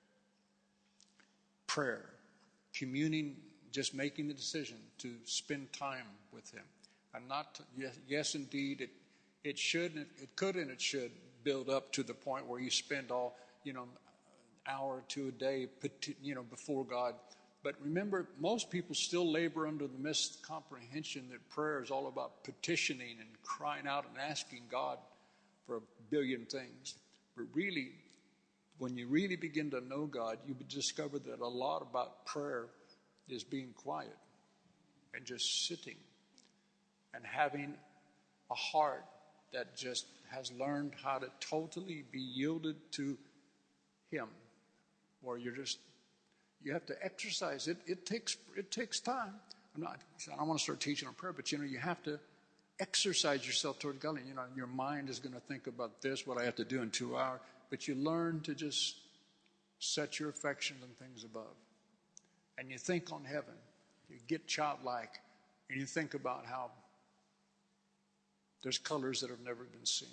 Prayer, communing, just making the decision to spend time with Him. I'm not, yes, indeed, it could and it should build up to the point where you spend all, an hour or two a day, before God. But remember, most people still labor under the miscomprehension that prayer is all about petitioning and crying out and asking God for a billion things. But really, when you really begin to know God, you discover that a lot about prayer is being quiet and just sitting and having a heart that just has learned how to totally be yielded to Him, where you have to exercise it. It takes time. I don't want to start teaching on prayer, but you have to exercise yourself toward God. Your mind is going to think about this, what I have to do in 2 hours, but you learn to just set your affections on things above. And you think on heaven. You get childlike, and you think about how there's colors that have never been seen.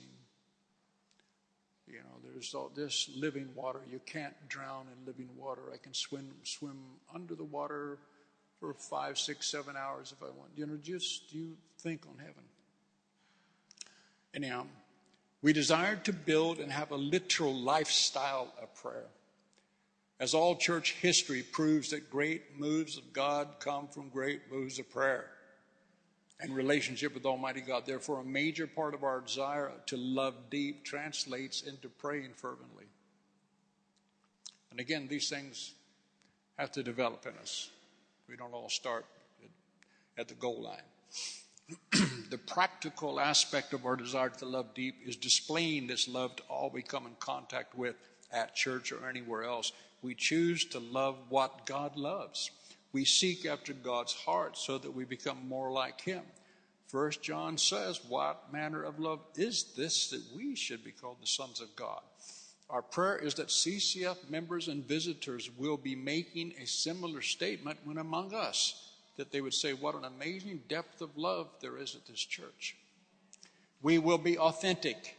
There's all this living water. You can't drown in living water. I can swim under the water for 5, 6, 7 hours if I want. You think on heaven. Anyhow, we desire to build and have a literal lifestyle of prayer. As all church history proves that great moves of God come from great moves of prayer and relationship with Almighty God. Therefore, a major part of our desire to love deep translates into praying fervently. And again, these things have to develop in us. We don't all start at the goal line. The practical aspect of our desire to love deep is displaying this love to all we come in contact with at church or anywhere else. We choose to love what God loves. We seek after God's heart so that we become more like Him. 1 John says, what manner of love is this that we should be called the sons of God? Our prayer is that CCF members and visitors will be making a similar statement when among us, that they would say, what an amazing depth of love there is at this church. We will be authentic.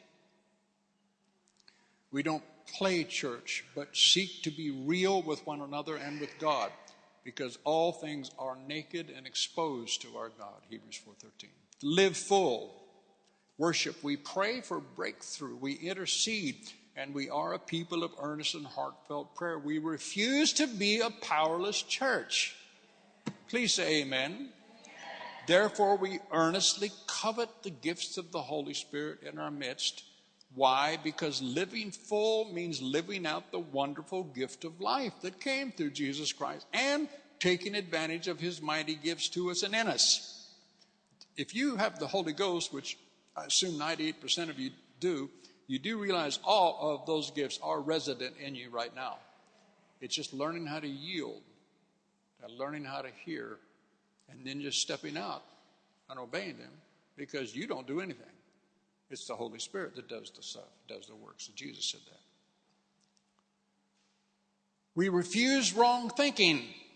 We don't play church, but seek to be real with one another and with God, because all things are naked and exposed to our God, Hebrews 4:13. Live full. Worship. We pray for breakthrough. We intercede, and we are a people of earnest and heartfelt prayer. We refuse to be a powerless church. Please say amen. Therefore, we earnestly covet the gifts of the Holy Spirit in our midst, Why? Because living full means living out the wonderful gift of life that came through Jesus Christ and taking advantage of his mighty gifts to us and in us. If you have the Holy Ghost, which I assume 98% of you do realize all of those gifts are resident in you right now. It's just learning how to yield, learning how to hear, and then just stepping out and obeying them, because you don't do anything. It's the Holy Spirit that does the stuff, does the work. So Jesus said that. We refuse wrong thinking.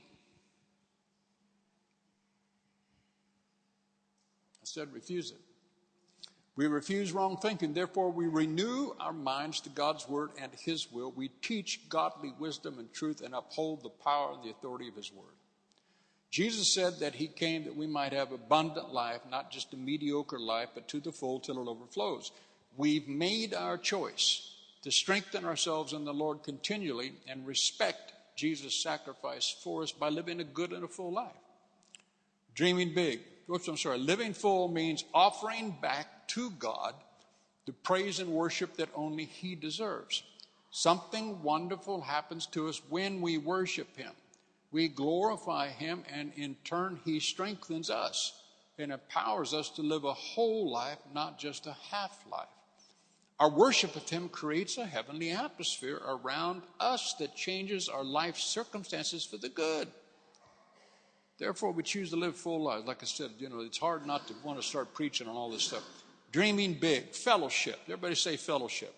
I said refuse it. We refuse wrong thinking. Therefore, we renew our minds to God's word and his will. We teach godly wisdom and truth and uphold the power and the authority of his word. Jesus said that he came that we might have abundant life, not just a mediocre life, but to the full till it overflows. We've made our choice to strengthen ourselves in the Lord continually and respect Jesus' sacrifice for us by living a good and a full life. Dreaming big. Living full means offering back to God the praise and worship that only he deserves. Something wonderful happens to us when we worship him. We glorify him, and in turn, he strengthens us and empowers us to live a whole life, not just a half life. Our worship of him creates a heavenly atmosphere around us that changes our life circumstances for the good. Therefore, we choose to live full lives. Like I said, it's hard not to want to start preaching on all this stuff. Dreaming big, fellowship. Everybody say fellowship.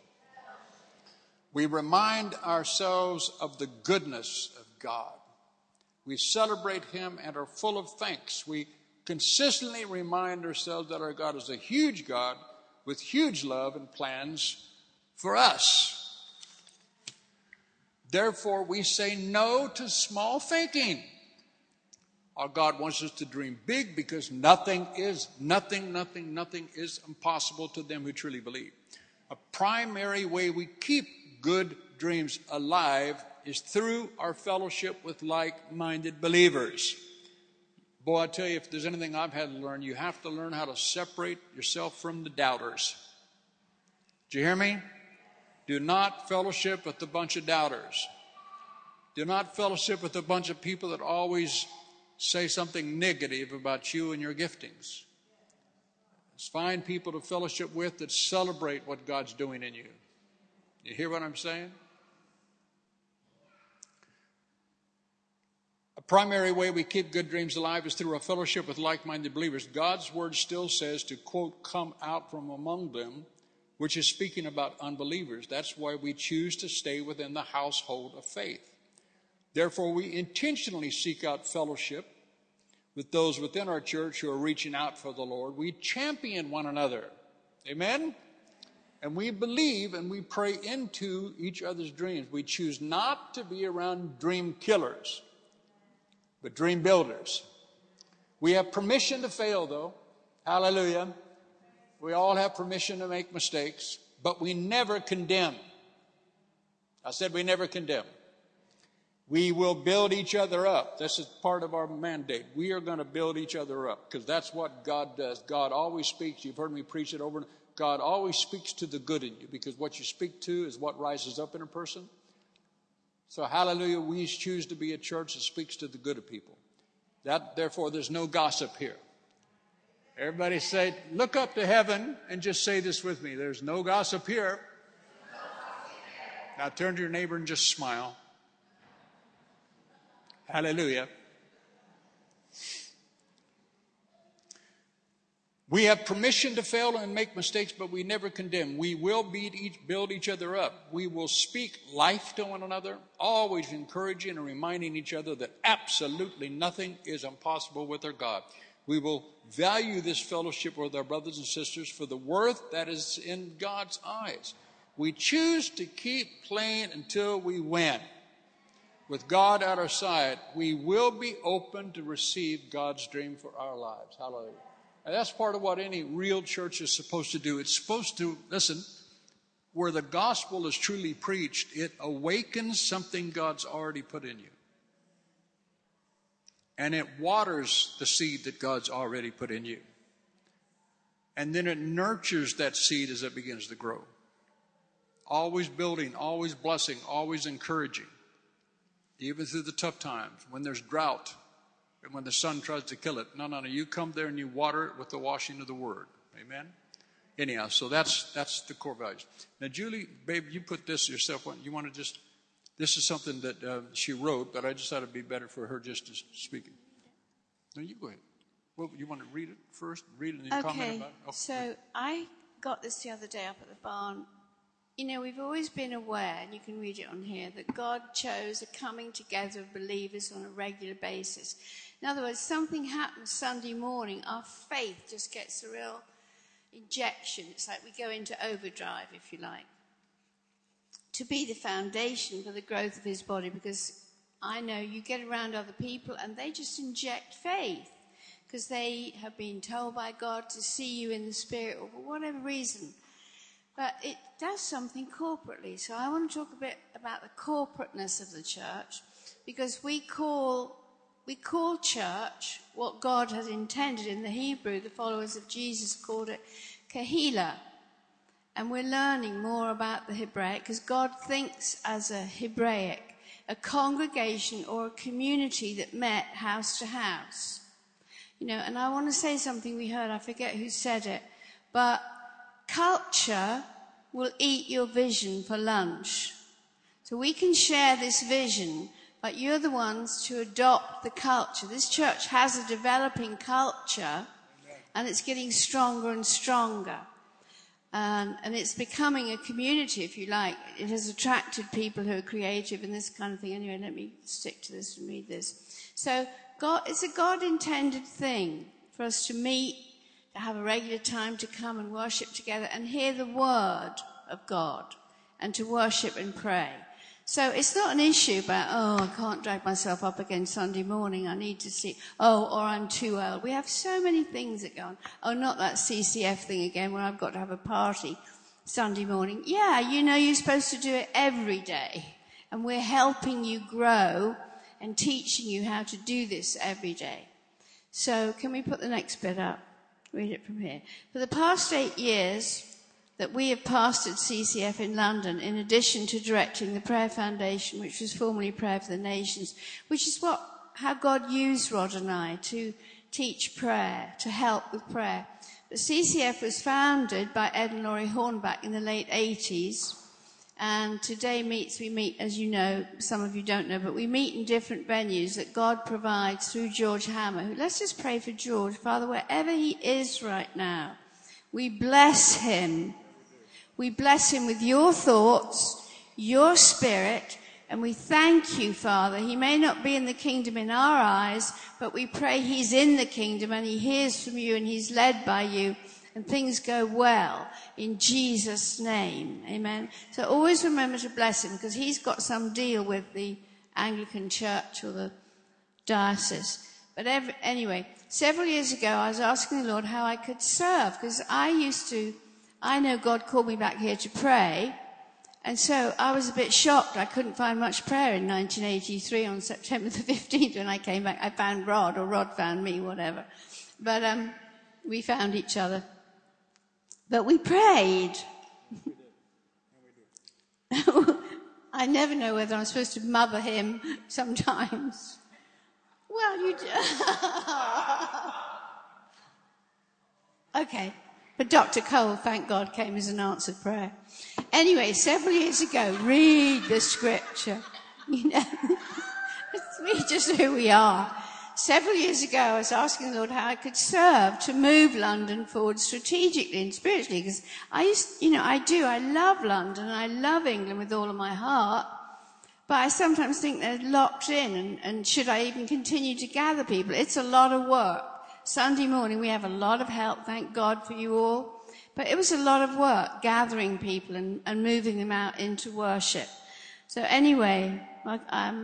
We remind ourselves of the goodness of God. We celebrate him and are full of thanks. We consistently remind ourselves that our God is a huge God with huge love and plans for us. Therefore, we say no to small thinking. Our God wants us to dream big because nothing is impossible to them who truly believe. A primary way we keep good dreams alive is through our fellowship with like-minded believers. Boy, I tell you, if there's anything I've had to learn, you have to learn how to separate yourself from the doubters. Do you hear me? Do not fellowship with a bunch of doubters. Do not fellowship with a bunch of people that always say something negative about you and your giftings. Let's find people to fellowship with that celebrate what God's doing in you. You hear what I'm saying? A primary way we keep good dreams alive is through a fellowship with like-minded believers. God's word still says to, quote, come out from among them, which is speaking about unbelievers. That's why we choose to stay within the household of faith. Therefore, we intentionally seek out fellowship with those within our church who are reaching out for the Lord. We champion one another. Amen? And we believe and we pray into each other's dreams. We choose not to be around dream killers, but dream builders. We have permission to fail, though. Hallelujah. We all have permission to make mistakes, but we never condemn. I said we never condemn. We will build each other up. This is part of our mandate. We are going to build each other up because that's what God does. God always speaks. You've heard me preach it over and over. God always speaks to the good in you because what you speak to is what rises up in a person. So, hallelujah, we choose to be a church that speaks to the good of people. Therefore, there's no gossip here. Everybody say, look up to heaven and just say this with me. There's no gossip here. Now turn to your neighbor and just smile. Hallelujah. We have permission to fail and make mistakes, but we never condemn. We will build each other up. We will speak life to one another, always encouraging and reminding each other that absolutely nothing is impossible with our God. We will value this fellowship with our brothers and sisters for the worth that is in God's eyes. We choose to keep playing until we win. With God at our side, we will be open to receive God's dream for our lives. Hallelujah. And that's part of what any real church is supposed to do. It's supposed to, listen, where the gospel is truly preached, it awakens something God's already put in you. And it waters the seed that God's already put in you. And then it nurtures that seed as it begins to grow. always building, always blessing, always encouraging, even through the tough times, when there's drought and when the sun tries to kill it. No, you come there and you water it with the washing of the word. Amen? Anyhow, so that's the core values. Now, Julie, babe, you put this yourself on. You want to just, this is something that she wrote, but I just thought it'd be better for her just to speak it. No, you go ahead. Well, you want to read it first? Read it and then comment about it? Okay, so I got this the other day up at the barn. You know, we've always been aware, and you can read it on here, that God chose a coming together of believers on a regular basis. In other words, something happens Sunday morning, our faith just gets a real injection. It's like we go into overdrive, if you like, to be the foundation for the growth of his body, because I know you get around other people and they just inject faith because they have been told by God to see you in the spirit or for whatever reason. But it does something corporately. So I want to talk a bit about the corporateness of the church, because we call church what God has intended in the Hebrew. The followers of Jesus called it kahila. And we're learning more about the Hebraic because God thinks as a Hebraic, a congregation or a community that met house to house. You know, and I want to say something we heard, I forget who said it, but culture will eat your vision for lunch. So we can share this vision, but you're the ones to adopt the culture. This church has a developing culture, and it's getting stronger and stronger. And it's becoming a community, if you like. It has attracted people who are creative and this kind of thing. Anyway, let me stick to this and read this. So it's a God-intended thing for us to meet, to have a regular time to come and worship together and hear the word of God and to worship and pray. So it's not an issue about, I can't drag myself up again Sunday morning. I need to see, or I'm too old. We have so many things that go on. Not that CCF thing again where I've got to have a party Sunday morning. Yeah, you know you're supposed to do it every day. And we're helping you grow and teaching you how to do this every day. So can we put the next bit up? Read it from here. For the past 8 years that we have pastored CCF in London, in addition to directing the Prayer Foundation, which was formerly Prayer for the Nations, which is how God used Rod and I to teach prayer, to help with prayer. But CCF was founded by Ed and Laurie Hornback in the late 80s, and today we meet, as you know, some of you don't know, but we meet in different venues that God provides through George Hammer. Let's just pray for George. Father, wherever he is right now, we bless him. We bless him with your thoughts, your spirit, and we thank you, Father. He may not be in the kingdom in our eyes, but we pray he's in the kingdom and he hears from you and he's led by you and things go well in Jesus' name. Amen. So always remember to bless him because he's got some deal with the Anglican Church or the diocese. But anyway, several years ago I was asking the Lord how I could serve because I know God called me back here to pray, and so I was a bit shocked. I couldn't find much prayer in 1983 on September the 15th when I came back. I found Rod, or Rod found me, whatever. But we found each other. But we prayed. I never know whether I'm supposed to mother him sometimes. Well, you do. Okay. But Dr. Cole, thank God, came as an answered prayer. Anyway, several years ago, read the scripture. You know, it's just who we are. Several years ago, I was asking the Lord how I could serve to move London forward strategically and spiritually, because I love London, and I love England with all of my heart, but I sometimes think they're locked in, and should I even continue to gather people? It's a lot of work. Sunday morning, we have a lot of help, thank God for you all. But it was a lot of work, gathering people and moving them out into worship. So anyway, are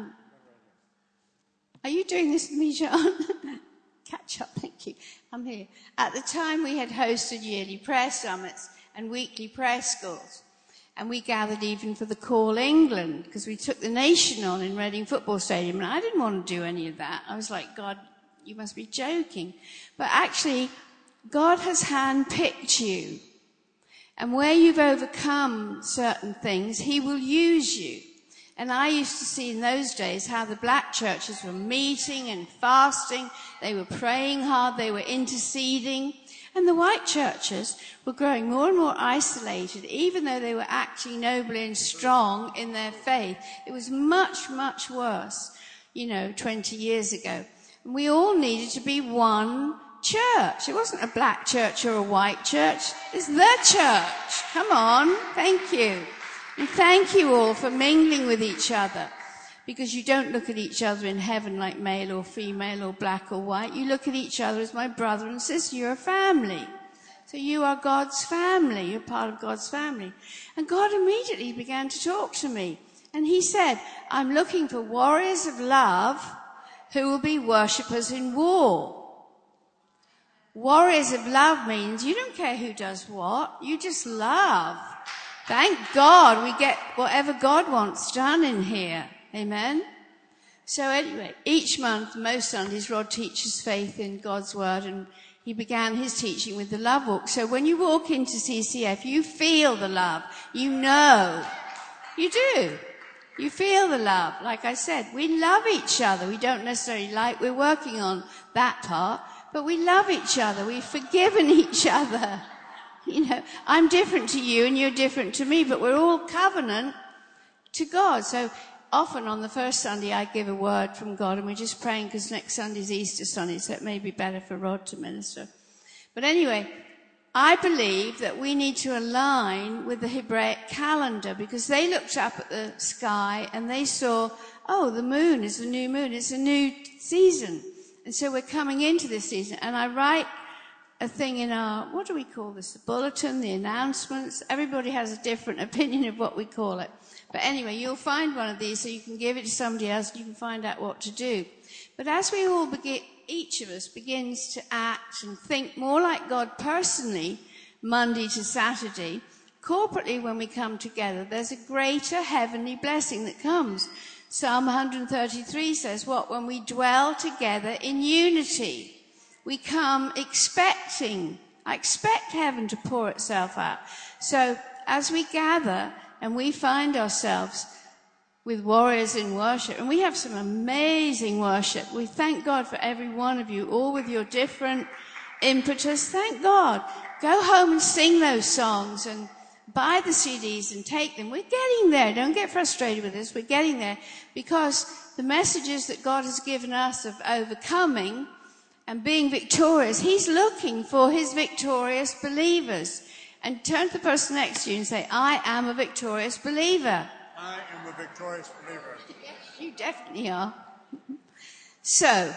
you doing this with me, John? Catch up, thank you. I'm here. At the time, we had hosted yearly prayer summits and weekly prayer schools. And we gathered even for the Call England, because we took the nation on in Reading Football Stadium. And I didn't want to do any of that. I was like, God, you must be joking. But actually, God has handpicked you. And where you've overcome certain things, he will use you. And I used to see in those days how the black churches were meeting and fasting. They were praying hard. They were interceding. And the white churches were growing more and more isolated, even though they were acting nobly and strong in their faith. It was much, much worse, 20 years ago. And we all needed to be one church. It wasn't a black church or a white church. It's the church. Come on. Thank you. And thank you all for mingling with each other. Because you don't look at each other in heaven like male or female or black or white. You look at each other as my brother and sister. You're a family. So you are God's family. You're part of God's family. And God immediately began to talk to me. And he said, I'm looking for warriors of love who will be worshippers in war. Warriors of love means you don't care who does what. You just love. Thank God we get whatever God wants done in here. Amen? So anyway, each month, most Sundays, Rod teaches faith in God's Word, and he began his teaching with the love walk. So when you walk into CCF, you feel the love. You know. You do. You feel the love. Like I said, we love each other. We don't necessarily we're working on that part, but we love each other. We've forgiven each other. I'm different to you and you're different to me, but we're all covenant to God. So often on the first Sunday I give a word from God, and we're just praying because next Sunday's Easter Sunday, so it may be better for Rod to minister. But anyway, I believe that we need to align with the Hebraic calendar, because they looked up at the sky and they saw, the moon is a new moon. It's a new season. And so we're coming into this season. And I write a thing in our, what do we call this? The bulletin, the announcements. Everybody has a different opinion of what we call it. But anyway, you'll find one of these so you can give it to somebody else and you can find out what to do. But as we all each of us begins to act and think more like God personally, Monday to Saturday, corporately when we come together, there's a greater heavenly blessing that comes. Psalm 133 says, when we dwell together in unity, we come expecting. I expect heaven to pour itself out. So as we gather and we find ourselves with warriors in worship, and we have some amazing worship. We thank God for every one of you, all with your different impetus. Thank God. Go home and sing those songs and buy the CDs and take them. We're getting there. Don't get frustrated with this. We're getting there because the messages that God has given us of overcoming and being victorious, he's looking for his victorious believers. And turn to the person next to you and say, I am a victorious believer. I am a victorious believer. Yes, you definitely are. So,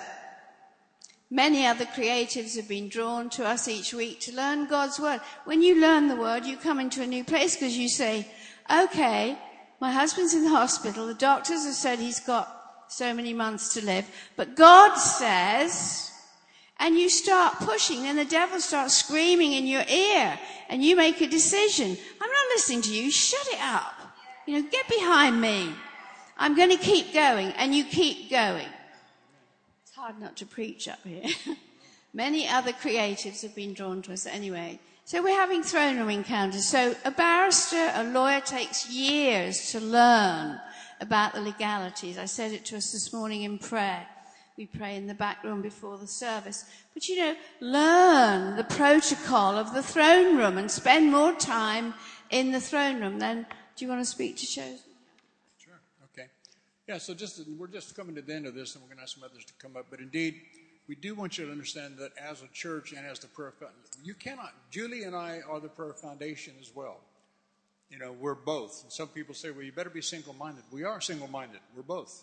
many other creatives have been drawn to us each week to learn God's Word. When you learn the Word, you come into a new place because you say, okay, my husband's in the hospital. The doctors have said he's got so many months to live. But God says, and you start pushing, and the devil starts screaming in your ear, and you make a decision. I'm not listening to you. Shut it up. Get behind me. I'm going to keep going, and you keep going. It's hard not to preach up here. Many other creatives have been drawn to us anyway. So we're having throne room encounters. So a barrister, a lawyer takes years to learn about the legalities. I said it to us this morning in prayer. We pray in the back room before the service. But learn the protocol of the throne room and spend more time in the throne room. Then, do you want to speak to Chosen? Sure. Okay. Yeah, so we're just coming to the end of this, and we're going to ask some others to come up. But indeed, we do want you to understand that as a church and as the prayer foundation, Julie and I are the prayer foundation as well. We're both. And some people say, well, you better be single-minded. We are single-minded. We're both.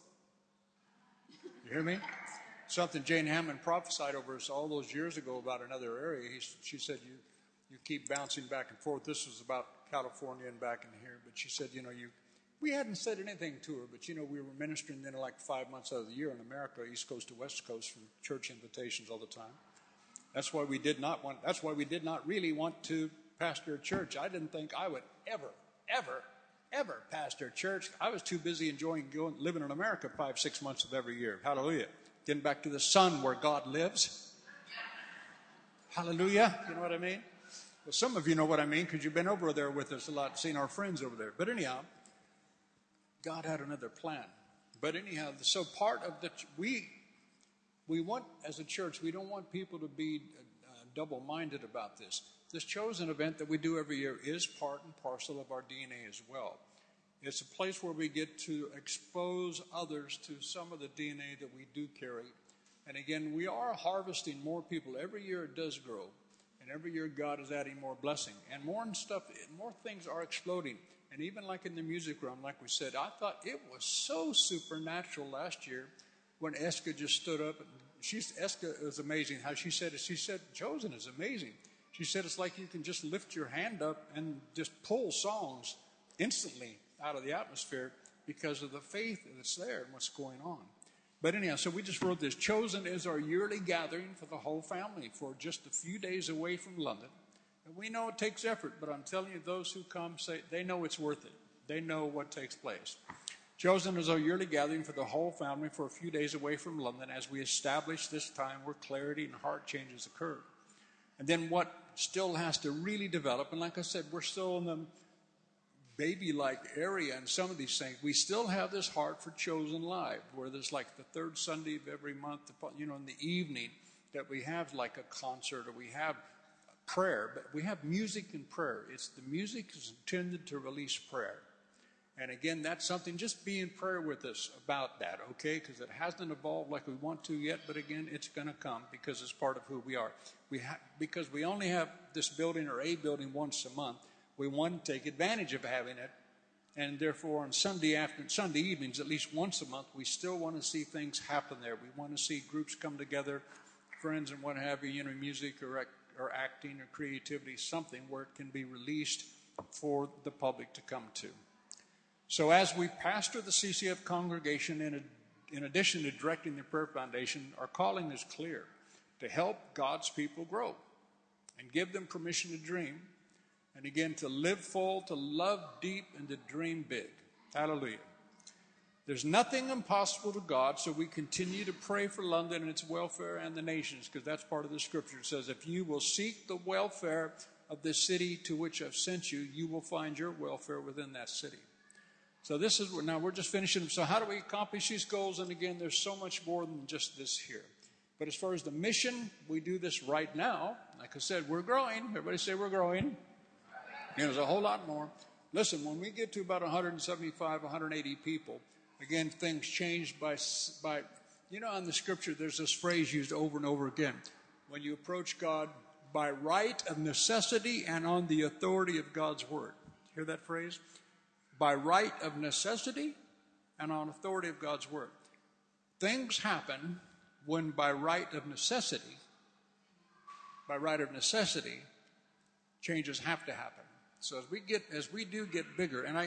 You hear me? Something Jane Hammond prophesied over us all those years ago about another area. She said, you keep bouncing back and forth. This was about California and back in here. But she said, we hadn't said anything to her, but, we were ministering then like 5 months out of the year in America, East Coast to West Coast, from church invitations all the time. That's why we did not really want to pastor a church. I didn't think I would ever pastor a church. I was too busy enjoying living in America 5-6 months of every year. Hallelujah. Getting back to the sun where God lives. Hallelujah. You know what I mean? Well, some of you know what I mean because you've been over there with us a lot, seen our friends over there. But anyhow, God had another plan. But anyhow, so part of we want, as a church, we don't want people to be double-minded about this. This chosen event that we do every year is part and parcel of our DNA as well. It's a place where we get to expose others to some of the DNA that we do carry. And again, we are harvesting more people. Every year it does grow. And every year God is adding more blessing. And more things are exploding. And even like in the music realm, like we said, I thought it was so supernatural last year when Eska just stood up. Eska was amazing how she said it. She said, Chosen is amazing. She said it's like you can just lift your hand up and just pull songs instantly out of the atmosphere because of the faith that's there and what's going on. But anyhow, so we just wrote this. Chosen is our yearly gathering for the whole family for just a few days away from London. And we know it takes effort, but I'm telling you, those who come say they know it's worth it. They know what takes place. Chosen is our yearly gathering for the whole family for a few days away from London as we establish this time where clarity and heart changes occur. And then what still has to really develop, and like I said, we're still in the baby-like area in some of these things. We still have this heart for Chosen Live, where there's like the third Sunday of every month, in the evening, that we have like a concert or we have prayer, but we have music and prayer. The music is intended to release prayer. And again, that's something, just be in prayer with us about that, okay? Because it hasn't evolved like we want to yet, but again, it's going to come because it's part of who we are. Because we only have this building or a building once a month, we want to take advantage of having it. And therefore, on Sunday evenings, at least once a month, we still want to see things happen there. We want to see groups come together, friends and what have you, music or acting or creativity, something where it can be released for the public to come to. So as we pastor the CCF congregation, in addition to directing the Prayer Foundation, our calling is clear: to help God's people grow and give them permission to dream, and again, to live full, to love deep, and to dream big. Hallelujah. There's nothing impossible to God, so we continue to pray for London and its welfare and the nations, because that's part of the scripture. It says, if you will seek the welfare of the city to which I've sent you, you will find your welfare within that city. So now we're just finishing. So how do we accomplish these goals? And again, there's so much more than just this here. But as far as the mission, we do this right now. Like I said, we're growing. Everybody say we're growing. There's a whole lot more. Listen, when we get to about 175, 180 people, again, things change by in the scripture, there's this phrase used over and over again. When you approach God by right of necessity and on the authority of God's word. Hear that phrase? By right of necessity and on authority of God's word. Things happen when by right of necessity, changes have to happen. So as we do get bigger, and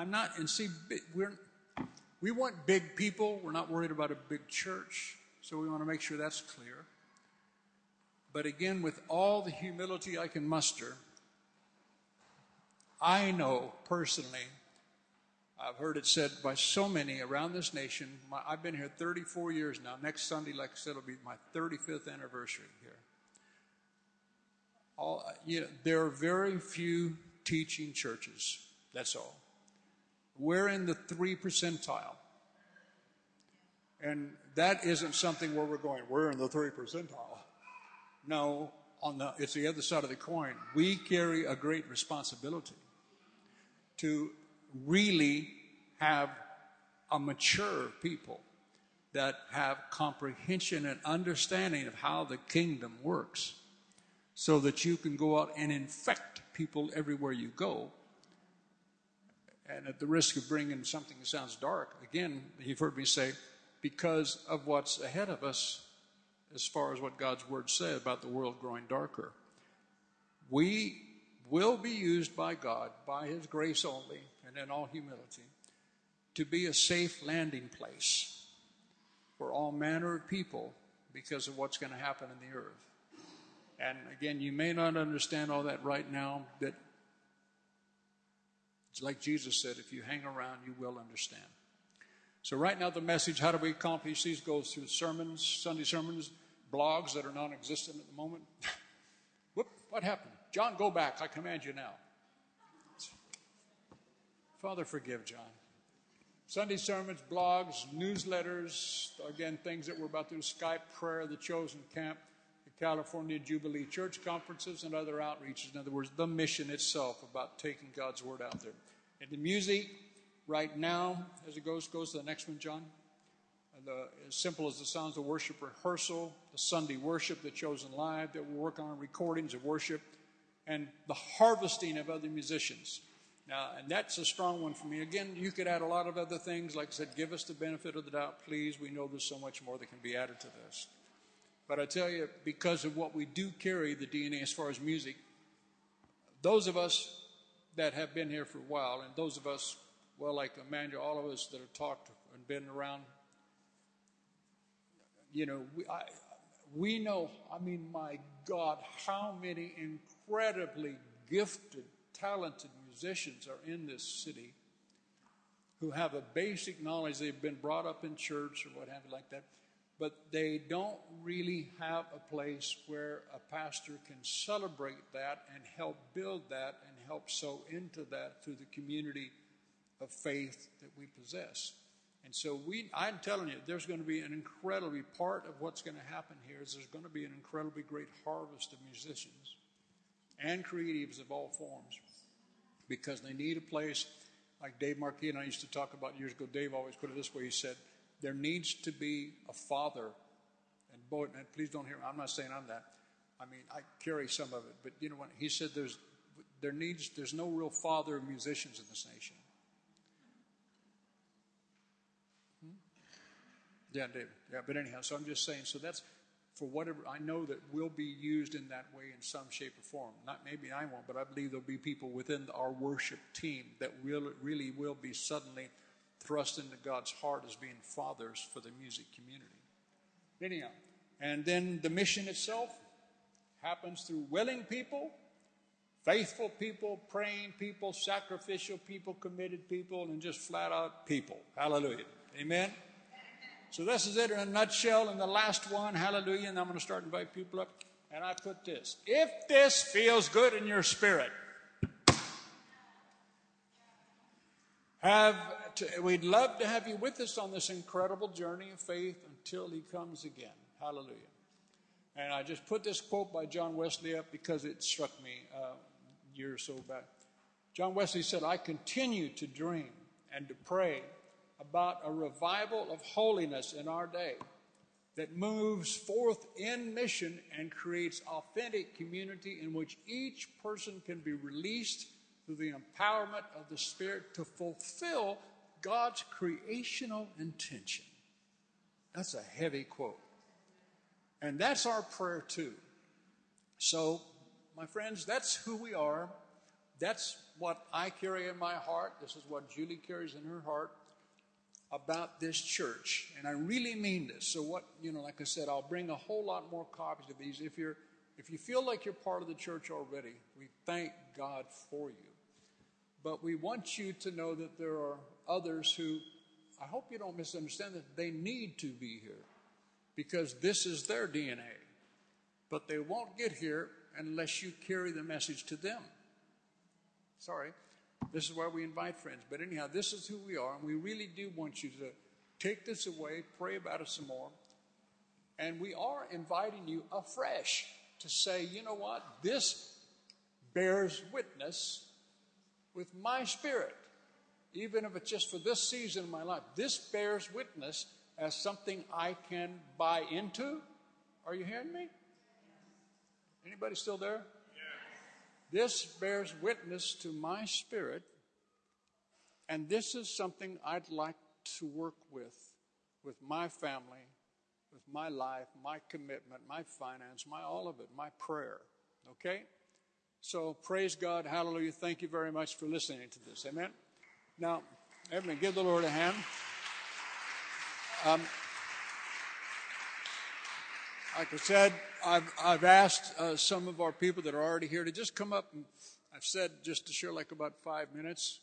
we want big people. We're not worried about a big church, so we want to make sure that's clear. But again, with all the humility I can muster, I know personally, I've heard it said by so many around this nation, I've been here 34 years now. Next Sunday, like I said, will be my 35th anniversary here. There are very few teaching churches. That's all. We're in the 3 percentile. And that isn't something where we're going, we're in the 3 percentile. No, it's the other side of the coin. We carry a great responsibility to really have a mature people that have comprehension and understanding of how the kingdom works, so that you can go out and infect people everywhere you go. And at the risk of bringing something that sounds dark, again, you've heard me say, because of what's ahead of us as far as what God's word said about the world growing darker. We will be used by God, by his grace only, and in all humility, to be a safe landing place for all manner of people because of what's going to happen in the earth. And again, you may not understand all that right now, but it's like Jesus said, if you hang around, you will understand. So right now the message, how do we accomplish these goals? Through sermons, Sunday sermons, blogs that are non-existent at the moment. Whoop, what happened? John, go back. I command you now. Father, forgive John. Sunday sermons, blogs, newsletters, again, things that we're about to do, Skype prayer, the Chosen Camp, the California Jubilee Church conferences, and other outreaches. In other words, the mission itself about taking God's word out there. And the music right now, as it goes to the next one, John. As simple as the sounds of worship rehearsal, the Sunday worship, the Chosen Live that we're working on, recordings of worship, and the harvesting of other musicians. Now, and that's a strong one for me. Again, you could add a lot of other things. Like I said, give us the benefit of the doubt, please. We know there's so much more that can be added to this. But I tell you, because of what we do carry, the DNA as far as music, those of us that have been here for a while, and those of us, well, like Emmanuel, all of us that have talked and been around, you know, we know, I mean, my God, how many incredibly gifted, talented musicians are in this city who have a basic knowledge. They've been brought up in church or what have you like that, but they don't really have a place where a pastor can celebrate that and help build that and help sow into that through the community of faith that we possess. And so I'm telling you, there's going to be an incredibly part of what's going to happen here is there's going to be an incredibly great harvest of musicians and creatives of all forms, because they need a place. Like Dave Marquis and I used to talk about years ago. Dave always put it this way. He said, there needs to be a father. And boy, and please don't hear me. I'm not saying I'm that. I mean, I carry some of it. But you know what? He said there's no real father of musicians in this nation. Yeah, David. Yeah, but anyhow, so I'm just saying, so that's for whatever, I know that we'll be used in that way in some shape or form. Not maybe I won't, but I believe there'll be people within our worship team that really will be suddenly thrust into God's heart as being fathers for the music community. Anyhow, and then the mission itself happens through willing people, faithful people, praying people, sacrificial people, committed people, and just flat out people. Hallelujah. Amen. So this is it in a nutshell. And the last one, hallelujah, and I'm going to start inviting people up. And I put this: if this feels good in your spirit, we'd love to have you with us on this incredible journey of faith until he comes again. Hallelujah. And I just put this quote by John Wesley up because it struck me a year or so back. John Wesley said, I continue to dream and to pray about a revival of holiness in our day that moves forth in mission and creates authentic community in which each person can be released through the empowerment of the Spirit to fulfill God's creational intention. That's a heavy quote. And that's our prayer too. So, my friends, that's who we are. That's what I carry in my heart. This is what Julie carries in her heart about this church. And I really mean this. So what, like I said, I'll bring a whole lot more copies of these. If you feel like you're part of the church already, we thank God for you. But we want you to know that there are others who, I hope you don't misunderstand, that they need to be here because this is their DNA. But they won't get here unless you carry the message to them. Sorry. This is why we invite friends. But anyhow, this is who we are, and we really do want you to take this away, pray about it some more. And we are inviting you afresh to say, you know what? This bears witness with my spirit. Even if it's just for this season of my life. This bears witness as something I can buy into. Are you hearing me? Anybody still there? This bears witness to my spirit, and this is something I'd like to work with my family, with my life, my commitment, my finance, all of it, my prayer. Okay? So praise God, hallelujah. Thank you very much for listening to this. Amen? Now, everyone, give the Lord a hand. Like I said, I've asked some of our people that are already here to just come up, and I've said just to share like about 5 minutes,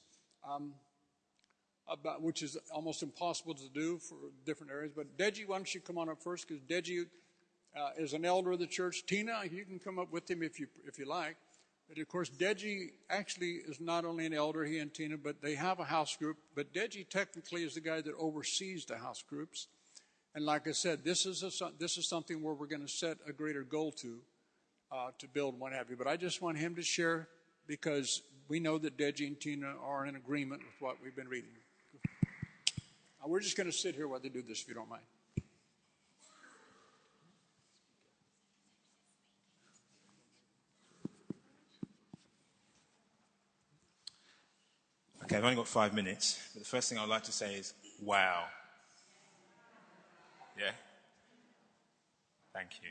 about which is almost impossible to do for different areas. But Deji, why don't you come on up first? Because Deji is an elder of the church. Tina, you can come up with him if you like. But of course, Deji actually is not only an elder, he and Tina, but they have a house group. But Deji technically is the guy that oversees the house groups. And like I said, this is something where we're going to set a greater goal to build, what have you. But I just want him to share, because we know that Deji and Tina are in agreement with what we've been reading. We're just going to sit here while they do this, if you don't mind. Okay, I've only got 5 minutes, but the first thing I'd like to say is, wow. Yeah? Thank you.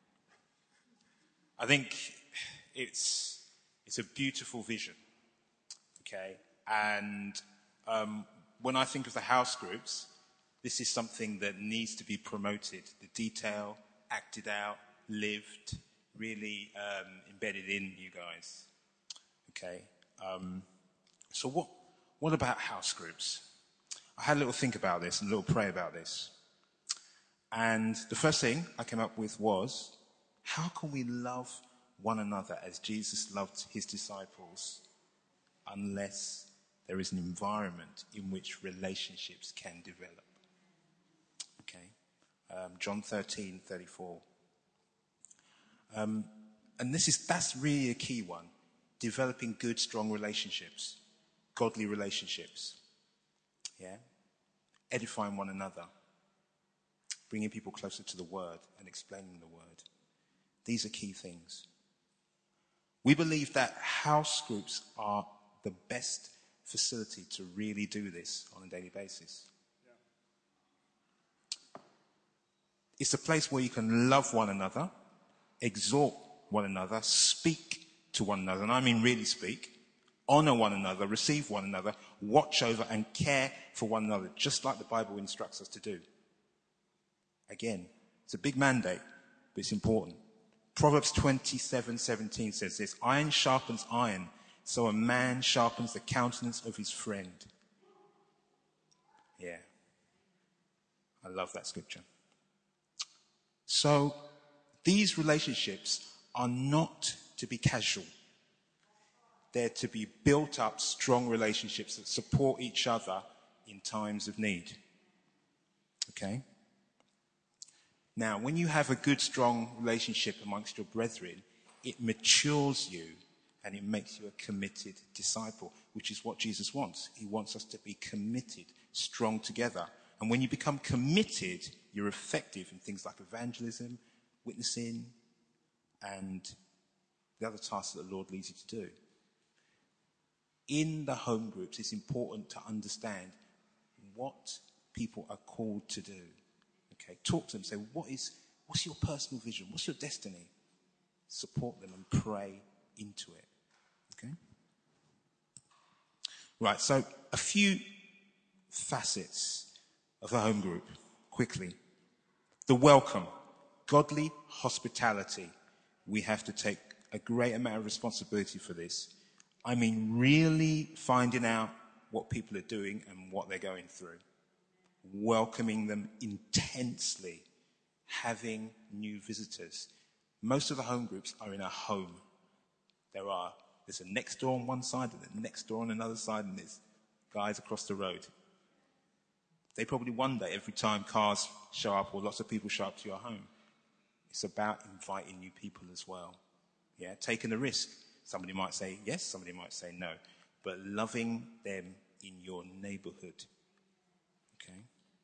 I think it's a beautiful vision, okay? And when I think of the house groups, this is something that needs to be promoted. The detail, acted out, lived, really embedded in you guys, okay? So what about house groups? I had a little think about this and a little pray about this. And the first thing I came up with was, how can we love one another as Jesus loved his disciples unless there is an environment in which relationships can develop? Okay. John 13:34. And that's really a key one. Developing good, strong relationships. Godly relationships. Yeah? Edifying one another. Bringing people closer to the word and explaining the word. These are key things. We believe that house groups are the best facility to really do this on a daily basis. Yeah. It's a place where you can love one another, exhort one another, speak to one another, and I mean really speak, honor one another, receive one another, watch over and care for one another, just like the Bible instructs us to do. Again, it's a big mandate, but it's important. Proverbs 27:17 says this, iron sharpens iron, so a man sharpens the countenance of his friend. Yeah. I love that scripture. So, these relationships are not to be casual. They're to be built up, strong relationships that support each other in times of need. Okay? Now, when you have a good, strong relationship amongst your brethren, it matures you and it makes you a committed disciple, which is what Jesus wants. He wants us to be committed, strong together. And when you become committed, you're effective in things like evangelism, witnessing, and the other tasks that the Lord leads you to do. In the home groups, it's important to understand what people are called to do. Okay, talk to them, say, what's your personal vision? What's your destiny? Support them and pray into it. Okay? Right, so a few facets of the home group, quickly. The welcome, godly hospitality. We have to take a great amount of responsibility for this. I mean, really finding out what people are doing and what they're going through. Welcoming them intensely, having new visitors. Most of the home groups are in a home. There's a next door on one side and a next door on another side, and there's guys across the road. They probably wonder every time cars show up or lots of people show up to your home. It's about inviting new people as well. Yeah, taking a risk. Somebody might say yes, somebody might say no, but loving them in your neighborhood. Okay.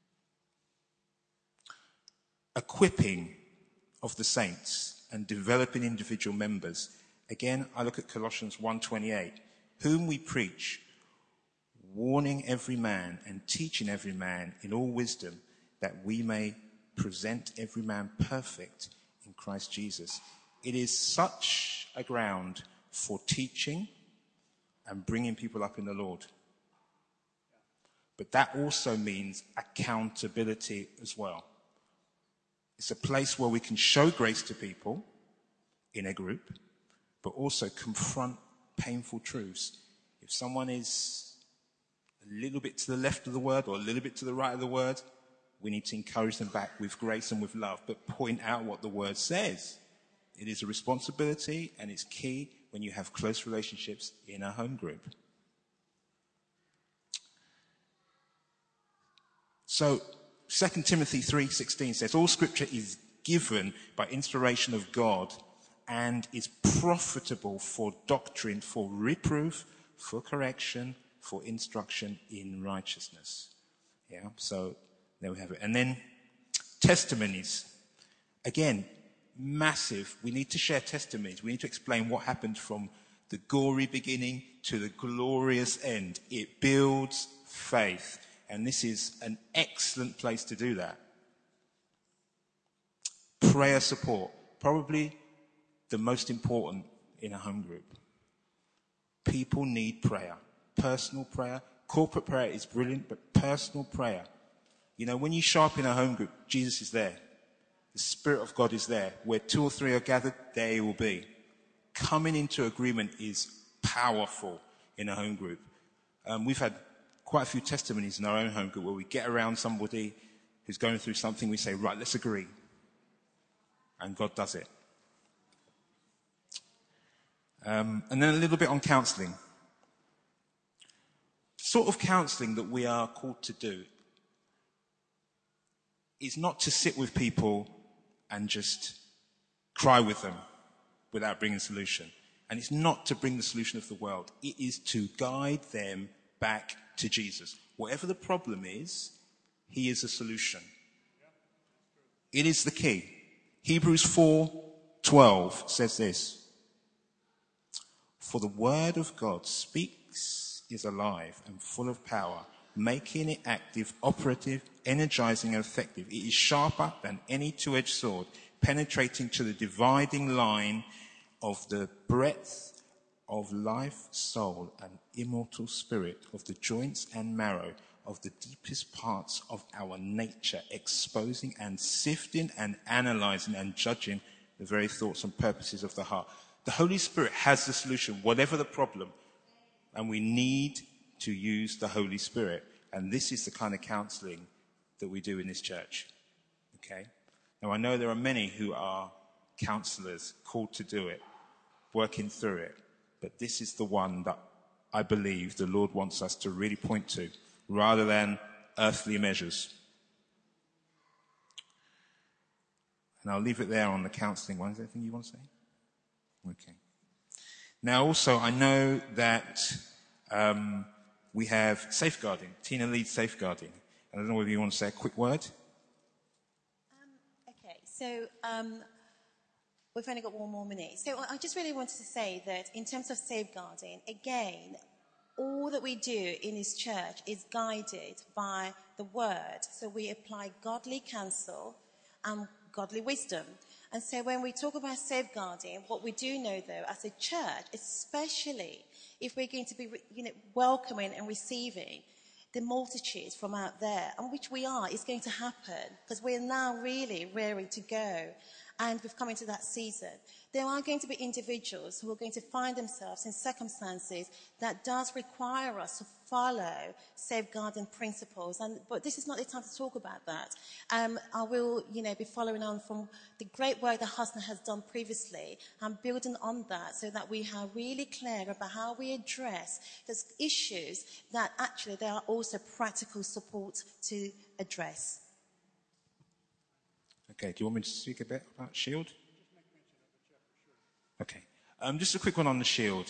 Equipping of the saints and developing individual members. Again, I look at Colossians 1:28, whom we preach, warning every man and teaching every man in all wisdom, that we may present every man perfect in Christ Jesus. It is such a ground for teaching and bringing people up in the Lord. But that also means accountability as well. It's a place where we can show grace to people in a group, but also confront painful truths. If someone is a little bit to the left of the word or a little bit to the right of the word, we need to encourage them back with grace and with love, but point out what the word says. It is a responsibility and it's key, when you have close relationships in a home group. So 2 Timothy 3:16 says, all scripture is given by inspiration of God and is profitable for doctrine, for reproof, for correction, for instruction in righteousness. Yeah, so there we have it. And then testimonies. Again, massive. We need to share testimonies. We need to explain what happened from the gory beginning to the glorious end. It builds faith. And this is an excellent place to do that. Prayer support. Probably the most important in a home group. People need prayer. Personal prayer. Corporate prayer is brilliant, but personal prayer. You know, when you show up in a home group, Jesus is there. The Spirit of God is there. Where 2 or 3 are gathered, there he will be. Coming into agreement is powerful in a home group. We've had quite a few testimonies in our own home group where we get around somebody who's going through something, we say, right, let's agree. And God does it. And then a little bit on counselling. The sort of counselling that we are called to do is not to sit with people and just cry with them without bringing a solution. And it's not to bring the solution of the world. It is to guide them back to Jesus. Whatever the problem is, he is a solution. It is the key. Hebrews 4:12 says this. For the word of God speaks, is alive and full of power, making it active, operative, energizing and effective. It is sharper than any two-edged sword, penetrating to the dividing line of the breadth of life, soul, and immortal spirit, of the joints and marrow, of the deepest parts of our nature, exposing and sifting and analyzing and judging the very thoughts and purposes of the heart. The Holy Spirit has the solution, whatever the problem, and we need to use the Holy Spirit. And this is the kind of counselling that we do in this church. Okay? Now, I know there are many who are counsellors called to do it, working through it. But this is the one that I believe the Lord wants us to really point to, rather than earthly measures. And I'll leave it there on the counselling one. Is there anything you want to say? Okay. Now, also, I know that we have safeguarding. Tina leads safeguarding. And I don't know whether you want to say a quick word. Okay, so we've only got one more minute. So I just really wanted to say that in terms of safeguarding, again, all that we do in this church is guided by the word. So we apply godly counsel and godly wisdom. And so when we talk about safeguarding, what we do know, though, as a church, especially if we're going to be welcoming and receiving the multitudes from out there, and which we are, is going to happen, because we're now really raring to go. And we've come into that season. There are going to be individuals who are going to find themselves in circumstances that does require us to follow safeguarding principles. But this is not the time to talk about that. I will, be following on from the great work that Husna has done previously and building on that so that we are really clear about how we address those issues that actually there are also practical support to address. Okay, do you want me to speak a bit about Shield? Okay, just a quick one on the Shield.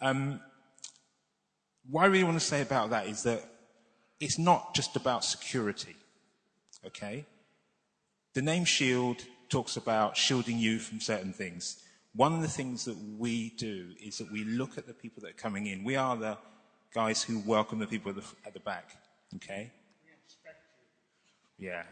What I really want to say about that is that it's not just about security, okay? The name Shield talks about shielding you from certain things. One of the things that we do is that we look at the people that are coming in. We are the guys who welcome the people at the back, okay? We inspect you. Yeah.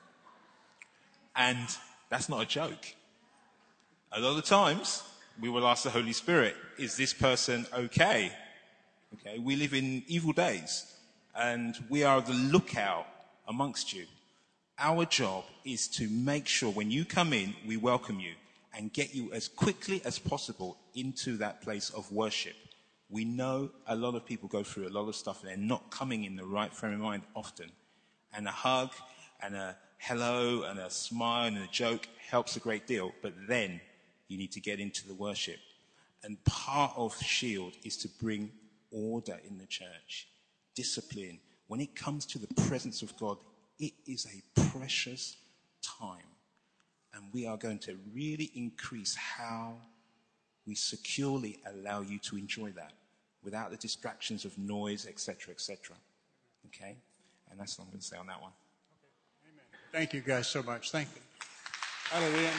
And that's not a joke. A lot of times, we will ask the Holy Spirit, is this person okay? Okay, we live in evil days, and we are the lookout amongst you. Our job is to make sure when you come in, we welcome you and get you as quickly as possible into that place of worship. We know a lot of people go through a lot of stuff and they're not coming in the right frame of mind often. And a hug and a hello and a smile and a joke helps a great deal, but then you need to get into the worship. And part of Shield is to bring order in the church, discipline. When it comes to the presence of God, it is a precious time. And we are going to really increase how we securely allow you to enjoy that without the distractions of noise, etc., etc. Okay? And that's what I'm going to say on that one. Okay. Amen. Thank you guys so much. Thank you. Hallelujah.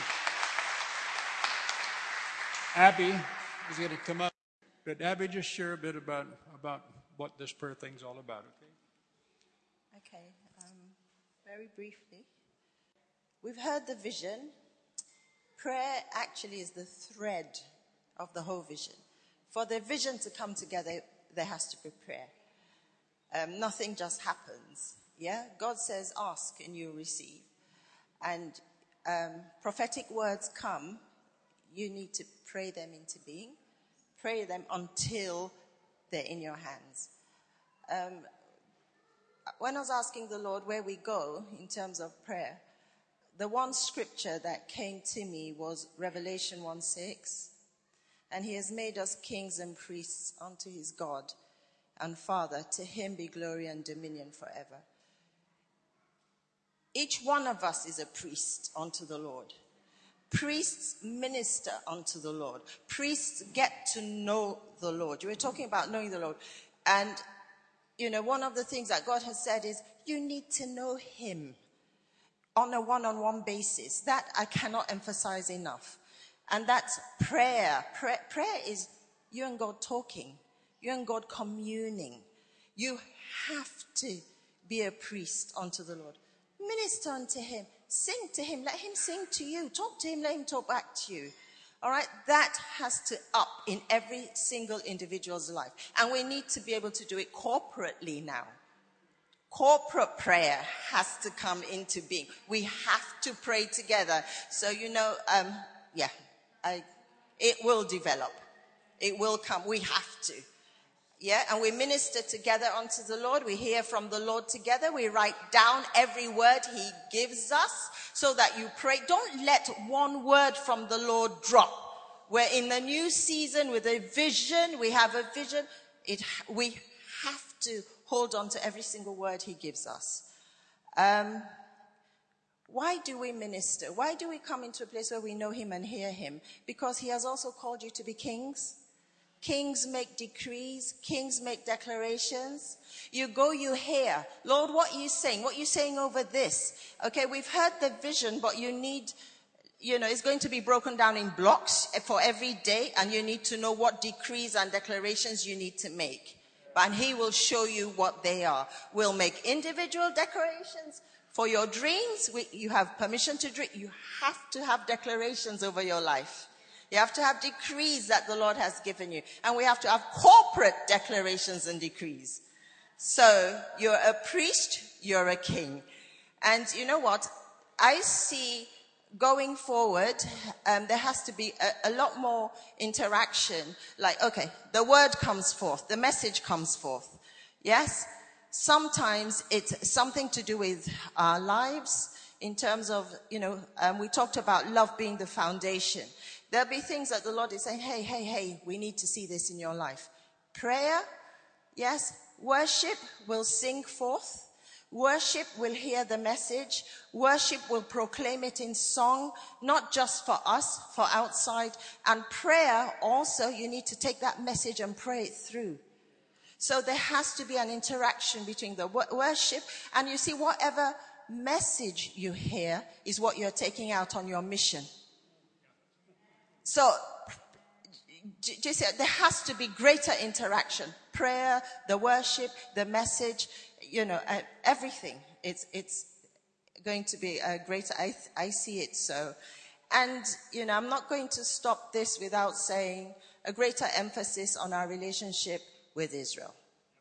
Abby is going to come up. But Abby, just share a bit about what this prayer thing's all about, okay? Okay. Very briefly. We've heard the vision. Prayer actually is the thread of the whole vision. For the vision to come together, there has to be prayer. Nothing just happens. Yeah? God says, ask and you receive. And prophetic words come, you need to pray them into being. Pray them until they're in your hands. When I was asking the Lord where we go in terms of prayer, the one scripture that came to me was Revelation 1:6. And he has made us kings and priests unto his God and Father. To him be glory and dominion forever. Each one of us is a priest unto the Lord. Priests minister unto the Lord. Priests get to know the Lord. You were talking about knowing the Lord. And, you know, one of the things that God has said is you need to know him on a one-on-one basis. That I cannot emphasize enough. And that's prayer. Prayer is you and God talking. You and God communing. You have to be a priest unto the Lord. Minister unto him. Sing to him. Let him sing to you. Talk to him. Let him talk back to you. All right? That has to up in every single individual's life. And we need to be able to do it corporately now. Corporate prayer has to come into being. We have to pray together. So, you know, it will develop. It will come. We have to. Yeah, and we minister together unto the Lord. We hear from the Lord together. We write down every word he gives us so that you pray. Don't let one word from the Lord drop. We're in the new season with a vision. We have a vision. We have to hold on to every single word he gives us. Why do we minister? Why do we come into a place where we know him and hear him? Because he has also called you to be kings. Kings make decrees. Kings make declarations. You go, you hear. Lord, what are you saying? What are you saying over this? Okay, we've heard the vision, but you need, it's going to be broken down in blocks for every day, and you need to know what decrees and declarations you need to make. And he will show you what they are. We'll make individual declarations. For your dreams, you have permission to dream. You have to have declarations over your life. You have to have decrees that the Lord has given you. And we have to have corporate declarations and decrees. So you're a priest, you're a king. And you know what? I see going forward, there has to be a lot more interaction. Like, okay, the word comes forth. The message comes forth. Yes? Sometimes it's something to do with our lives in terms of, we talked about love being the foundation. There'll be things that the Lord is saying, hey, we need to see this in your life. Prayer, yes. Worship will sing forth. Worship will hear the message. Worship will proclaim it in song, not just for us, for outside. And prayer also, you need to take that message and pray it through. So there has to be an interaction between the worship and you see whatever message you hear is what you're taking out on your mission. So there has to be greater interaction. Prayer, the worship, the message, everything. It's going to be a greater, I see it so. And, I'm not going to stop this without saying a greater emphasis on our relationship with Israel.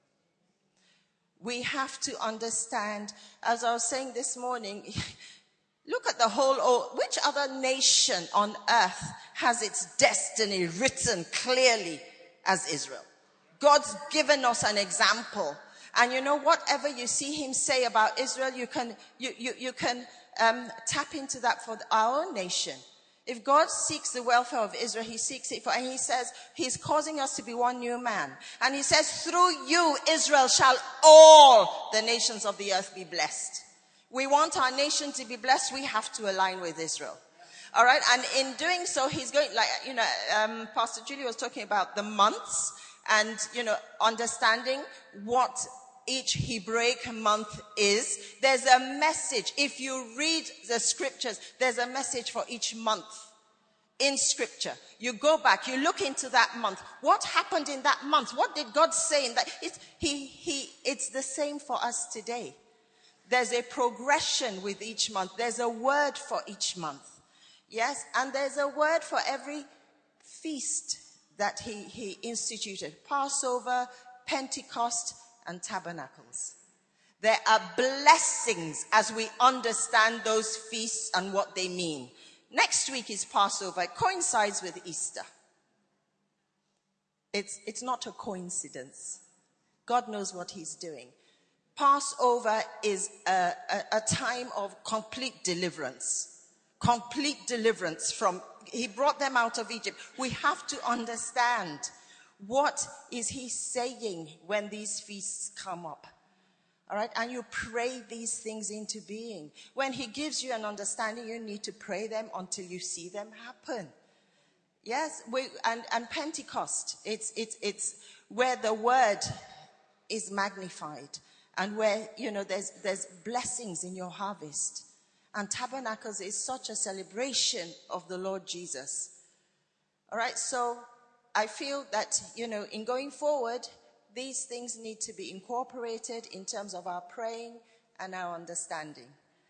We have to understand, as I was saying this morning, look at the which other nation on earth has its destiny written clearly as Israel? God's given us an example. And whatever you see him say about Israel, you can tap into that for our own nation. If God seeks the welfare of Israel, he seeks it for, and he says he's causing us to be one new man. And he says, through you, Israel, shall all the nations of the earth be blessed. We want our nation to be blessed. We have to align with Israel. All right. And in doing so, he's going, Pastor Julie was talking about the months and, understanding what each Hebraic month is. There's a message. If you read the scriptures, there's a message for each month in scripture. You go back, you look into that month. What happened in that month? What did God say in that? It's the same for us today. There's a progression with each month. There's a word for each month. Yes, and there's a word for every feast that he instituted. Passover, Pentecost, and Tabernacles. There are blessings as we understand those feasts and what they mean. Next week is Passover. It coincides with Easter. It's not a coincidence. God knows what he's doing. Passover is a time of complete deliverance. Complete deliverance from, he brought them out of Egypt. We have to understand what is he saying when these feasts come up. All right. And you pray these things into being. When he gives you an understanding, you need to pray them until you see them happen. Yes. And Pentecost, it's where the word is magnified and where, there's blessings in your harvest. And Tabernacles is such a celebration of the Lord Jesus. All right, so I feel that, in going forward, these things need to be incorporated in terms of our praying and our understanding.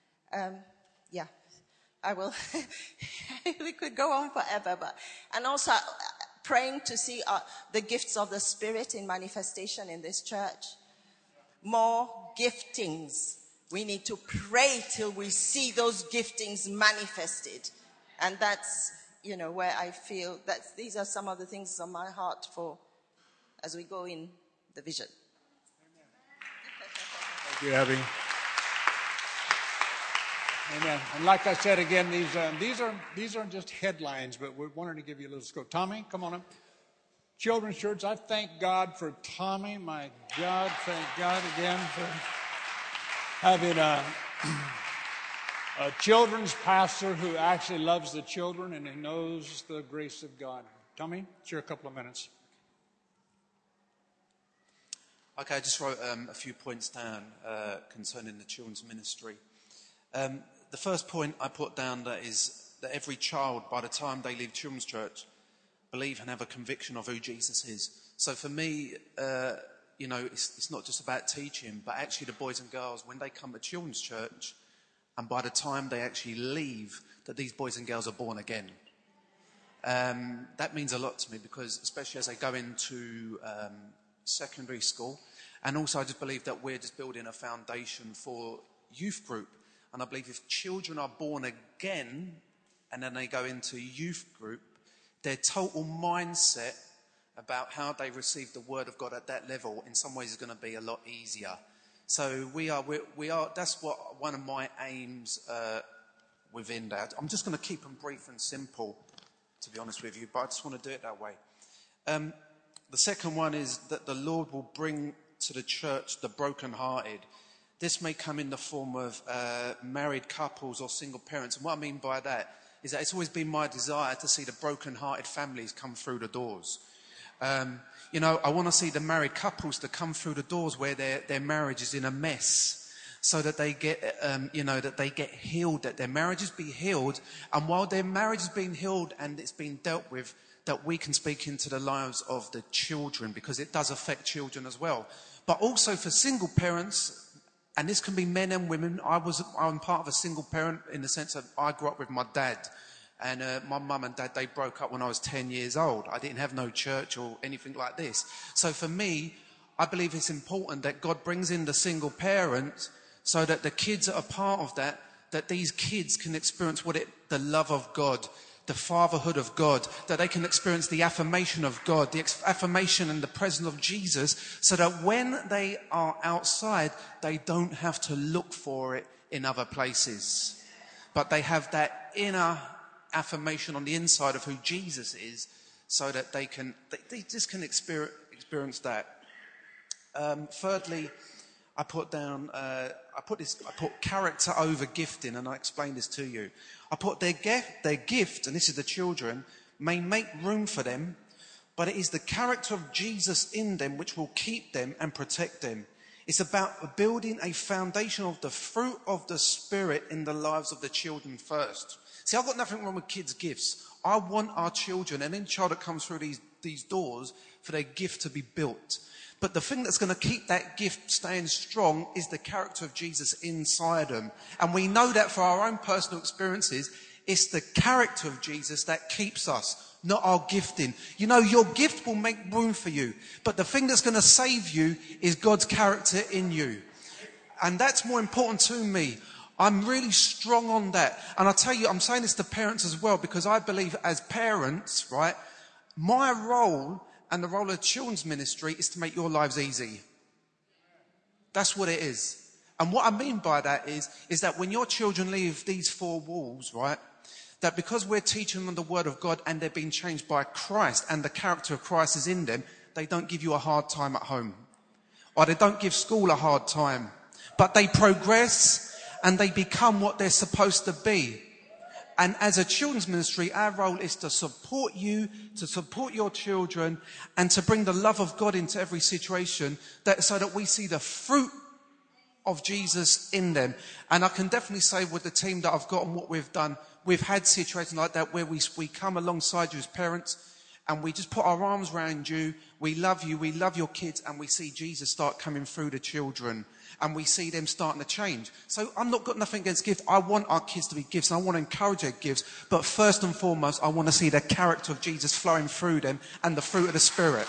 I will. We could go on forever, and also praying to see the gifts of the Spirit in manifestation in this church. More giftings. We need to pray till we see those giftings manifested. And that's, where I feel that these are some of the things on my heart for as we go in the vision. Thank you, Abby. Amen. And like I said again, these aren't just headlines, but we wanted to give you a little scope. Tommy, come on up. Children's Church, I thank God for Tommy. My God, thank God again for having a children's pastor who actually loves the children and who knows the grace of God. Tommy, it's your couple of minutes. Okay, I just wrote a few points down concerning the children's ministry. The first point I put down that is that every child, by the time they leave children's church, believe and have a conviction of who Jesus is. So for me, it's not just about teaching, but actually the boys and girls, when they come to children's church, and by the time they actually leave, that these boys and girls are born again. That means a lot to me because especially as they go into secondary school, and also I just believe that we're just building a foundation for youth group. And I believe if children are born again and then they go into youth group, their total mindset about how they receive the word of God at that level in some ways is going to be a lot easier. So we are. That's what one of my aims within that. I'm just going to keep them brief and simple, to be honest with you, but I just want to do it that way. The second one is that the Lord will bring to the church the brokenhearted. This may come in the form of married couples or single parents. And what I mean by that is that it's always been my desire to see the brokenhearted families come through the doors. I want to see the married couples to come through the doors where their marriage is in a mess, so that they get, that they get healed, that their marriages be healed. And while their marriage is being healed and it's being dealt with, that we can speak into the lives of the children, because it does affect children as well. But also for single parents, and this can be men and women. I'm part of a single parent in the sense that I grew up with my dad. And my mum and dad, they broke up when I was 10 years old. I didn't have no church or anything like this. So for me, I believe it's important that God brings in the single parent so that the kids that are part of that these kids can experience the love of God, the fatherhood of God, that they can experience the affirmation of God, the affirmation and the presence of Jesus, so that when they are outside, they don't have to look for it in other places. But they have that inner affirmation on the inside of who Jesus is, so that they just can experience that. Thirdly, I put character over gifting, and I explained this to you. I put their gift, and this is the children, may make room for them, but it is the character of Jesus in them which will keep them and protect them. It's about building a foundation of the fruit of the Spirit in the lives of the children first. See, I've got nothing wrong with kids' gifts. I want our children and any child that comes through these doors for their gift to be built. But the thing that's going to keep that gift staying strong is the character of Jesus inside them. And we know that for our own personal experiences, it's the character of Jesus that keeps us, not our gifting. You know, your gift will make room for you, but the thing that's going to save you is God's character in you. And that's more important to me. I'm really strong on that. And I tell you, I'm saying this to parents as well, because I believe as parents, right, my role and the role of children's ministry is to make your lives easy. That's what it is. And what I mean by that is that when your children leave these four walls, right, that because we're teaching them the word of God and they're being changed by Christ and the character of Christ is in them, they don't give you a hard time at home. Or they don't give school a hard time. But they progress and they become what they're supposed to be. And as a children's ministry, our role is to support you, to support your children, and to bring the love of God into every situation, so that we see the fruit of Jesus in them. And I can definitely say with the team that I've got and what we've done, we've had situations like that where we come alongside you as parents and we just put our arms around you. We love your kids, and we see Jesus start coming through the children. And we see them starting to change. So I've not got nothing against gifts. I want our kids to be gifts, and I want to encourage their gifts. But first and foremost, I want to see the character of Jesus flowing through them and the fruit of the Spirit.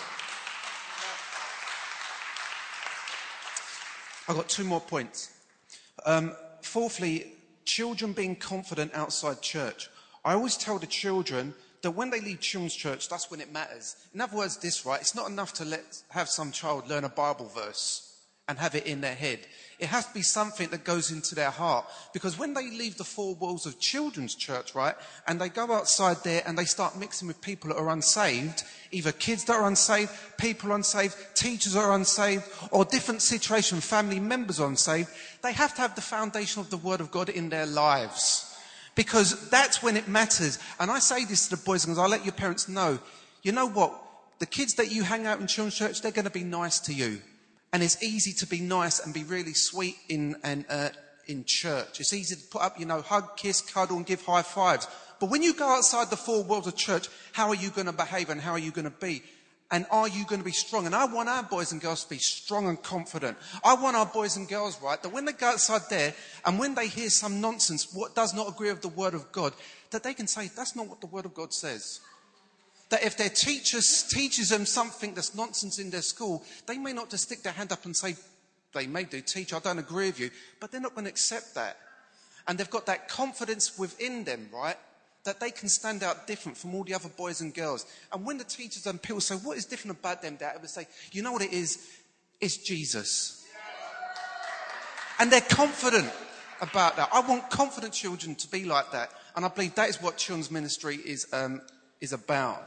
I've got 2 more points. Fourthly, children being confident outside church. I always tell the children that when they leave children's church, that's when it matters. In other words, it's not enough to have some child learn a Bible verse and have it in their head. It has to be something that goes into their heart. Because when they leave the 4 walls of children's church, right, and they go outside there and they start mixing with people that are unsaved, either kids that are unsaved, people unsaved, teachers that are unsaved, or different situation, family members are unsaved, they have to have the foundation of the Word of God in their lives. Because that's when it matters. And I say this to the boys and girls, I'll let your parents know, you know what, the kids that you hang out in children's church, they're going to be nice to you. And it's easy to be nice and be really sweet in church. It's easy to put up, hug, kiss, cuddle and give high fives. But when you go outside the 4 walls of church, how are you going to behave and how are you going to be? And are you going to be strong? And I want our boys and girls to be strong and confident. I want our boys and girls, right, that when they go outside there and when they hear some nonsense, what does not agree with the Word of God, that they can say, that's not what the Word of God says. That if their teaches them something that's nonsense in their school, they may not just stick their hand up and say, they may do, teacher, I don't agree with you, but they're not going to accept that. And they've got that confidence within them, right, that they can stand out different from all the other boys and girls. And when the teachers and people say, what is different about them, Dad? I would say, you know what it is? It's Jesus. And they're confident about that. I want confident children to be like that. And I believe that is what children's ministry is about.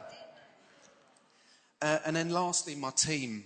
And then lastly, my team.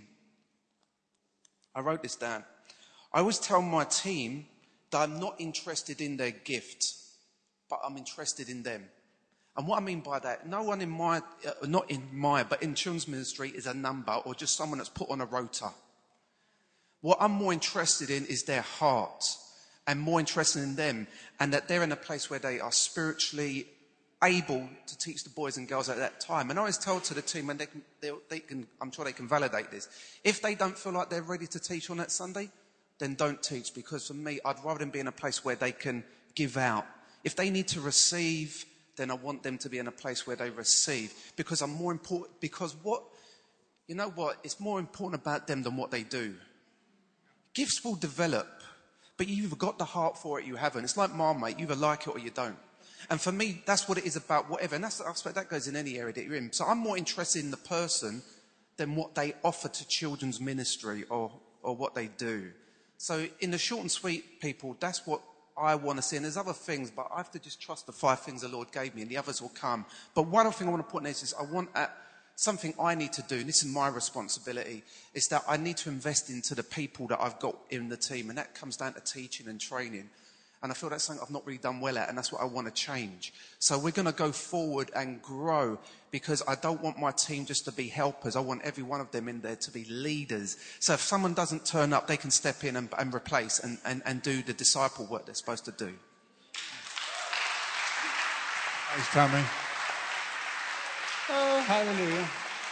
I wrote this down. I always tell my team that I'm not interested in their gift, but I'm interested in them. And what I mean by that, no one but in children's ministry is a number or just someone that's put on a rota. What I'm more interested in is their heart and more interested in them, and that they're in a place where they are spiritually able to teach the boys and girls at that time. And I always tell to the team, and they can, I'm sure they can validate this, if they don't feel like they're ready to teach on that Sunday, then don't teach. Because for me, I'd rather them be in a place where they can give out. If they need to receive, then I want them to be in a place where they receive. Because I'm more important, because it's more important about them than what they do. Gifts will develop, but you've either got the heart for it, you haven't. It's like Marmite, you either like it or you don't. And for me, that's what it is about, whatever. And I expect that goes in any area that you're in. So I'm more interested in the person than what they offer to children's ministry or what they do. So in the short and sweet, people, that's what I want to see. And there's other things, but I have to just trust the 5 things the Lord gave me, and the others will come. But one other thing I want to put in this is I want something I need to do, and this is my responsibility, is that I need to invest into the people that I've got in the team, and that comes down to teaching and training. And I feel that's something I've not really done well at, and that's what I want to change. So we're going to go forward and grow, because I don't want my team just to be helpers. I want every one of them in there to be leaders. So if someone doesn't turn up, they can step in and replace and do the disciple work they're supposed to do. Thanks, Tommy. Oh, hallelujah.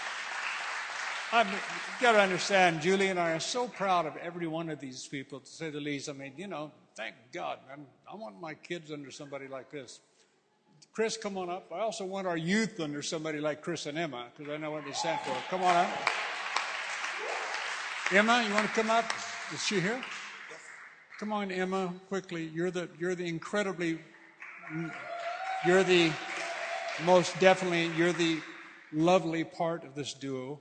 You've got to understand, Julie and I are so proud of every one of these people, to say the least. I mean, thank God. I want my kids under somebody like this. Chris, come on up. I also want our youth under somebody like Chris and Emma, because I know what they stand for. Come on up. Emma, you want to come up? Is she here? Yes. Come on, Emma, quickly. You're the lovely part of this duo.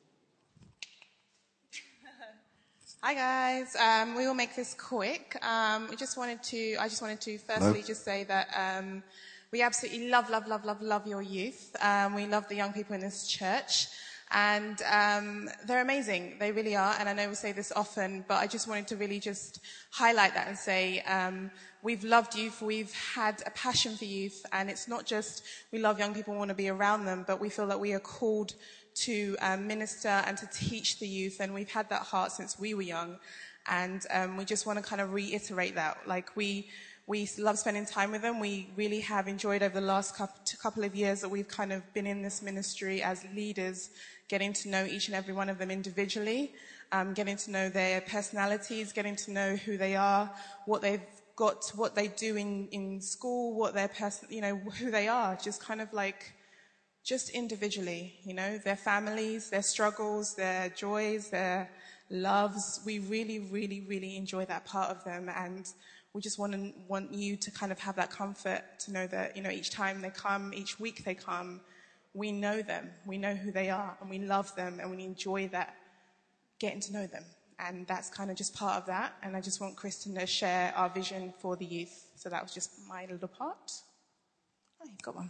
Hi guys, we will make this quick. I just wanted to firstly just say that we absolutely love your youth. We love the young people in this church, and they're amazing. They really are. And I know we say this often, but I just wanted to really just highlight that and say we've loved youth. We've had a passion for youth, and it's not just we love young people and want to be around them, but we feel that we are called to minister and to teach the youth, and we've had that heart since we were young, and we just want to kind of reiterate that. Like we love spending time with them. We really have enjoyed over the last couple of years that we've kind of been in this ministry as leaders, getting to know each and every one of them individually, getting to know their personalities, getting to know who they are, what they've got, what they do in school, what their who they are, just kind of like, just individually, their families, their struggles, their joys, their loves. We really, really, really enjoy that part of them, and we just want you to kind of have that comfort to know that, each time they come, each week they come, we know them, we know who they are, and we love them, and we enjoy that, getting to know them. And that's kind of just part of that, and I just want Kristen to share our vision for the youth. So that was just my little part. Oh, you've got one.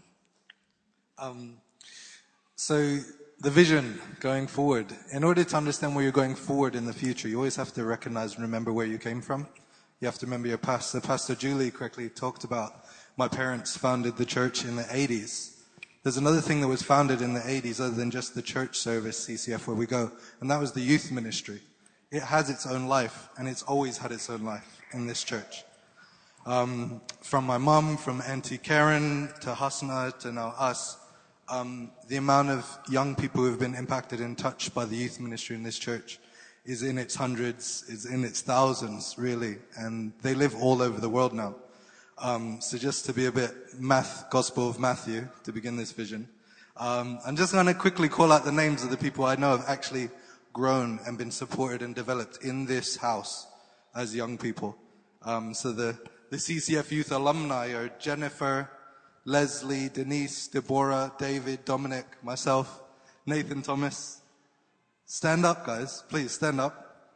So the vision going forward, in order to understand where you're going forward in the future, you always have to recognize and remember where you came from. You have to remember your past. So Pastor Julie correctly talked about my parents founded the church in the 80s. There's another thing that was founded in the 80s other than just the church service, CCF, where we go, and that was the youth ministry. It has its own life, and it's always had its own life in this church. From my mum, from Auntie Karen, to Hasna, to now us, the amount of young people who have been impacted and touched by the youth ministry in this church is in its hundreds, is in its thousands, really. And they live all over the world now. So just to be a bit Gospel of Matthew, to begin this vision, I'm just going to quickly call out the names of the people I know have actually grown and been supported and developed in this house as young people. So the CCF youth alumni are Jennifer, Leslie, Denise, Deborah, David, Dominic, myself, Nathan Thomas. Stand up, guys. Please, stand up.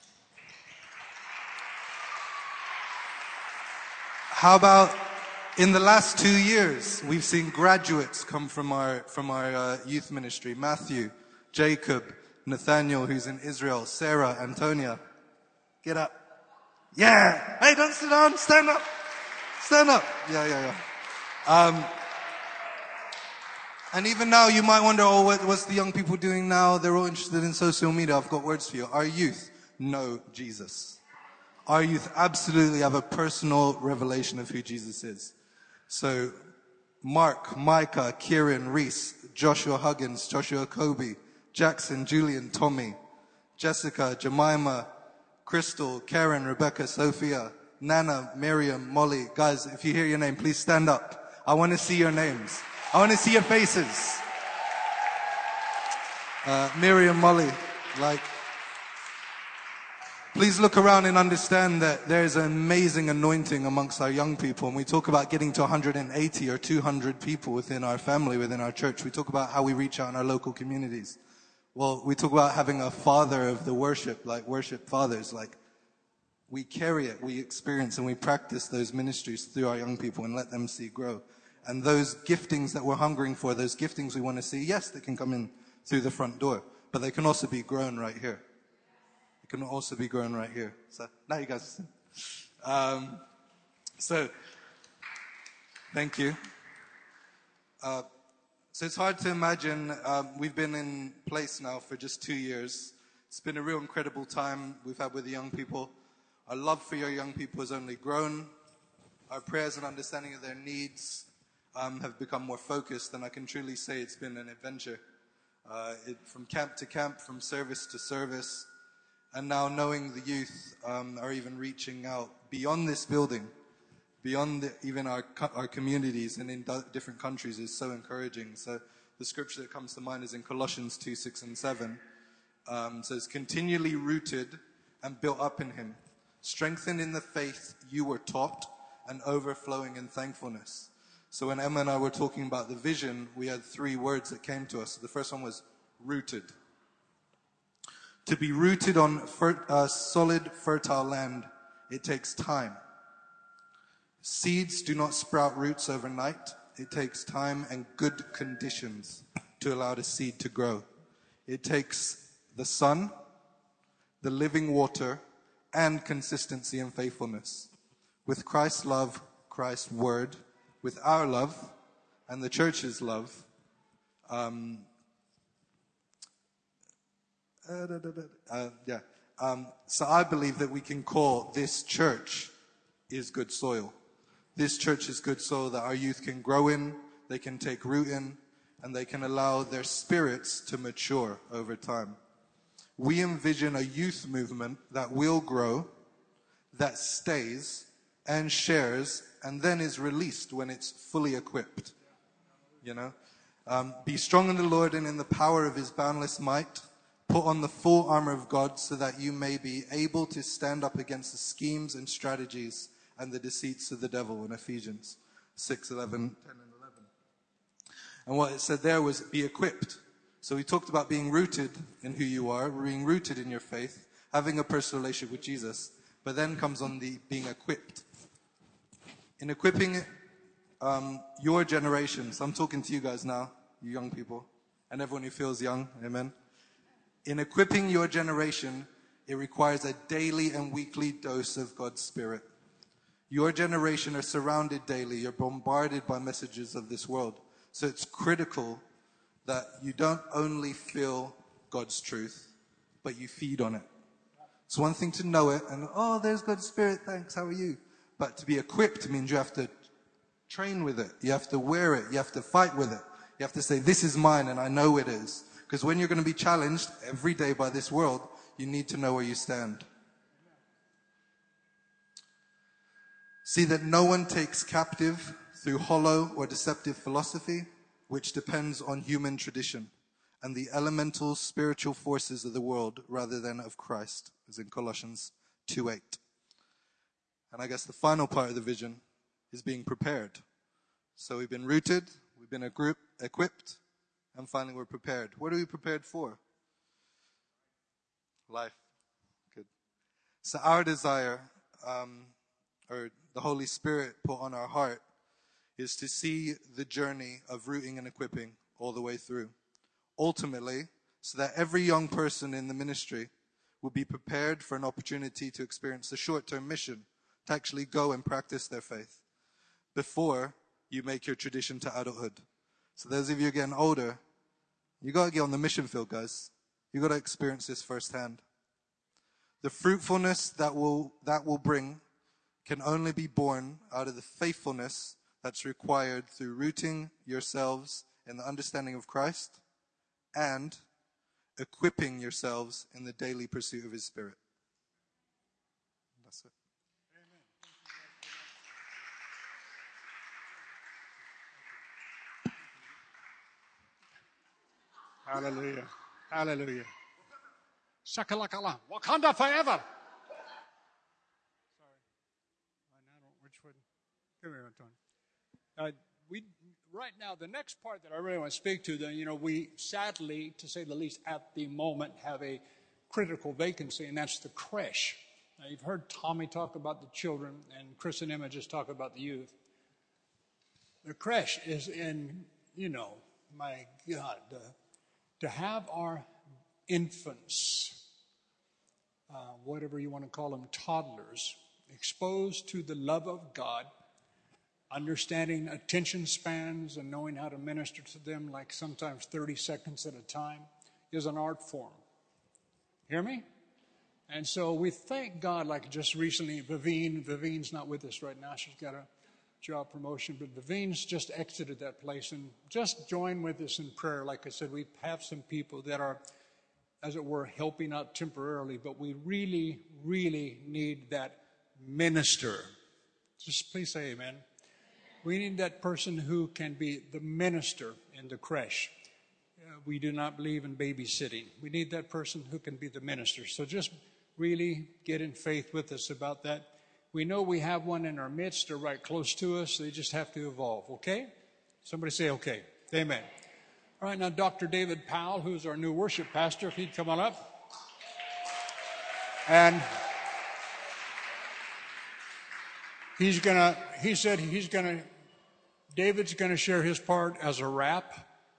How about in the last 2 years, we've seen graduates come from our youth ministry. Matthew, Jacob, Nathaniel, who's in Israel, Sarah, Antonia. Get up. Yeah. Hey, don't sit down. Stand up. Stand up. Yeah. And even now, you might wonder, what's the young people doing now? They're all interested in social media. I've got words for you. Our youth know Jesus. Our youth absolutely have a personal revelation of who Jesus is. So, Mark, Micah, Kieran, Reese, Joshua Huggins, Joshua Kobe, Jackson, Julian, Tommy, Jessica, Jemima, Crystal, Karen, Rebecca, Sophia, Nana, Miriam, Molly. Guys, if you hear your name, please stand up. I want to see your names. I want to see your faces. Miriam, Molly, please look around and understand that there's an amazing anointing amongst our young people. And we talk about getting to 180 or 200 people within our family, within our church. We talk about how we reach out in our local communities. Well, we talk about having a father of the worship, like worship fathers. Like, we carry it, we experience, and we practice those ministries through our young people and let them see grow. And those giftings that we're hungering for, those giftings we want to see, yes, they can come in through the front door, but they can also be grown right here. They can also be grown right here. So now you guys so thank you. So it's hard to imagine. We've been in place now for just 2 years. It's been a real incredible time we've had with the young people. Our love for your young people has only grown. Our prayers and understanding of their needs have become more focused, and I can truly say it's been an adventure. From camp to camp, from service to service, and now knowing the youth are even reaching out beyond this building, beyond even our communities and in different countries is so encouraging. So the scripture that comes to mind is in Colossians 2, 6 and 7. Says, continually rooted and built up in him, strengthened in the faith you were taught, and overflowing in thankfulness. So when Emma and I were talking about the vision, we had 3 words that came to us. The first one was rooted. To be rooted on solid, fertile land, it takes time. Seeds do not sprout roots overnight. It takes time and good conditions to allow the seed to grow. It takes the sun, the living water, and consistency and faithfulness. With Christ's love, Christ's word, with our love, and the church's love, so I believe that we can call this church is good soil. This church is good soil that our youth can grow in, they can take root in, and they can allow their spirits to mature over time. We envision a youth movement that will grow, that stays and shares, and then is released when it's fully equipped. You know? Be strong in the Lord and in the power of his boundless might. Put on the full armor of God so that you may be able to stand up against the schemes and strategies and the deceits of the devil in Ephesians 6, 11, 10 and 11. And what it said there was be equipped. So we talked about being rooted in who you are, being rooted in your faith, having a personal relationship with Jesus, but then comes on the being equipped. In equipping your generation, so I'm talking to you guys now, you young people, and everyone who feels young, amen. In equipping your generation, it requires a daily and weekly dose of God's Spirit. Your generation are surrounded daily. You're bombarded by messages of this world. So it's critical that you don't only feel God's truth, but you feed on it. It's one thing to know it and, oh, there's God's Spirit, thanks, how are you? But to be equipped means you have to train with it. You have to wear it. You have to fight with it. You have to say, this is mine and I know it is. Because when you're going to be challenged every day by this world, you need to know where you stand. See that no one takes captive through hollow or deceptive philosophy, which depends on human tradition and the elemental spiritual forces of the world rather than of Christ, as in Colossians 2:8. And I guess the final part of the vision is being prepared. So we've been rooted, we've been equipped, and finally we're prepared. What are we prepared for? Life. Good. So our desire, or the Holy Spirit put on our heart, is to see the journey of rooting and equipping all the way through. Ultimately, so that every young person in the ministry will be prepared for an opportunity to experience a short-term mission, to actually go and practice their faith before you make your tradition to adulthood. So those of you getting older, you got to get on the mission field, guys. You got to experience this firsthand. The fruitfulness that will bring can only be born out of the faithfulness that's required through rooting yourselves in the understanding of Christ and equipping yourselves in the daily pursuit of his Spirit. That's it. Hallelujah. Hallelujah. Shakalakala. Wakanda forever. Sorry. Which one? Give me one, Tony. Right now, the next part that I really want to speak to, we sadly, to say the least, at the moment have a critical vacancy, and that's the creche. Now, you've heard Tommy talk about the children, and Chris and Emma just talk about the youth. The creche is in, my God, to have our infants, whatever you want to call them, toddlers, exposed to the love of God, understanding attention spans and knowing how to minister to them, like sometimes 30 seconds at a time, is an art form. Hear me? And so we thank God, like just recently, Vivine's not with us right now. She's got a job promotion, but Vivine's just exited that place, and just join with us in prayer. Like I said, we have some people that are, as it were, helping out temporarily, but we really, really need that minister. Just please say amen. We need that person who can be the minister in the creche. We do not believe in babysitting. We need that person who can be the minister. So just really get in faith with us about that. We know we have one in our midst or right close to us. They just have to evolve, okay? Somebody say okay. Amen. All right, now Dr. David Powell, who's our new worship pastor, if he'd come on up. And David's gonna share his part as a rap.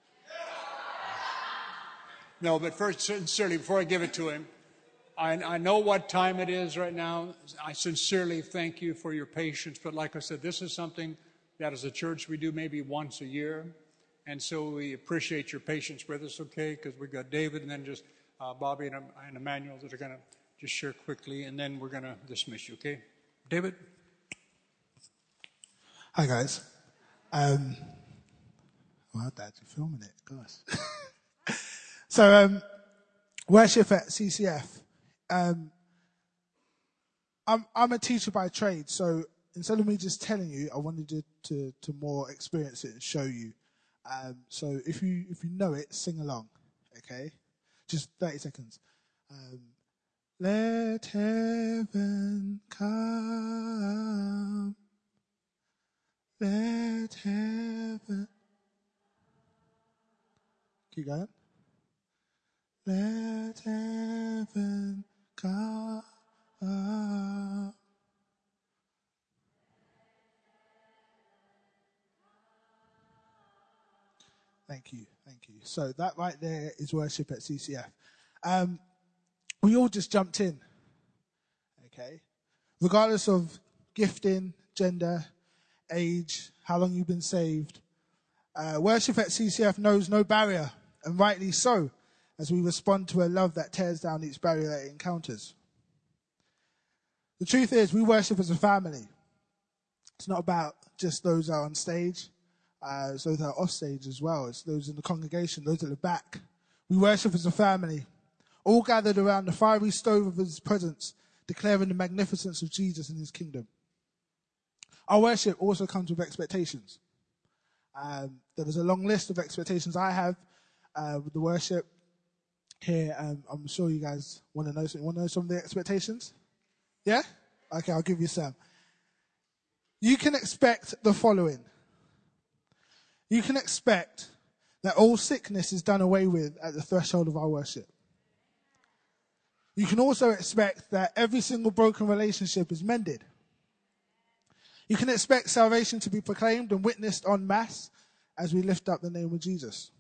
No, but first, sincerely, before I give it to him, I know what time it is right now. I sincerely thank you for your patience. But like I said, this is something that as a church we do maybe once a year. And so we appreciate your patience with us, okay? Because we've got David and then just Bobby and Emmanuel that are going to just share quickly. And then we're going to dismiss you, okay? David? Hi, guys. Well, Dad, you're filming it. Gosh. So, worship at CCF. I'm a teacher by trade, so instead of me just telling you, I wanted to more experience it and show you. So if you know it, sing along, okay? Just 30 seconds. Let heaven come. Let heaven. Keep going. Let heaven come. Thank you. So that right there is worship at CCF. We all just jumped in, okay? Regardless of gifting, gender, age, how long you've been saved, worship at CCF knows no barrier, and rightly so, as we respond to a love that tears down each barrier that it encounters. The truth is, we worship as a family. It's not about just those that are on stage. It's those that are off stage as well. It's those in the congregation, those at the back. We worship as a family, all gathered around the fiery stove of his presence, declaring the magnificence of Jesus and his kingdom. Our worship also comes with expectations. There is a long list of expectations I have with the worship here. I'm sure you guys want to know something. Want to know some of the expectations? Yeah? Okay, I'll give you some. You can expect the following. You can expect that all sickness is done away with at the threshold of our worship. You can also expect that every single broken relationship is mended. You can expect salvation to be proclaimed and witnessed en masse as we lift up the name of Jesus.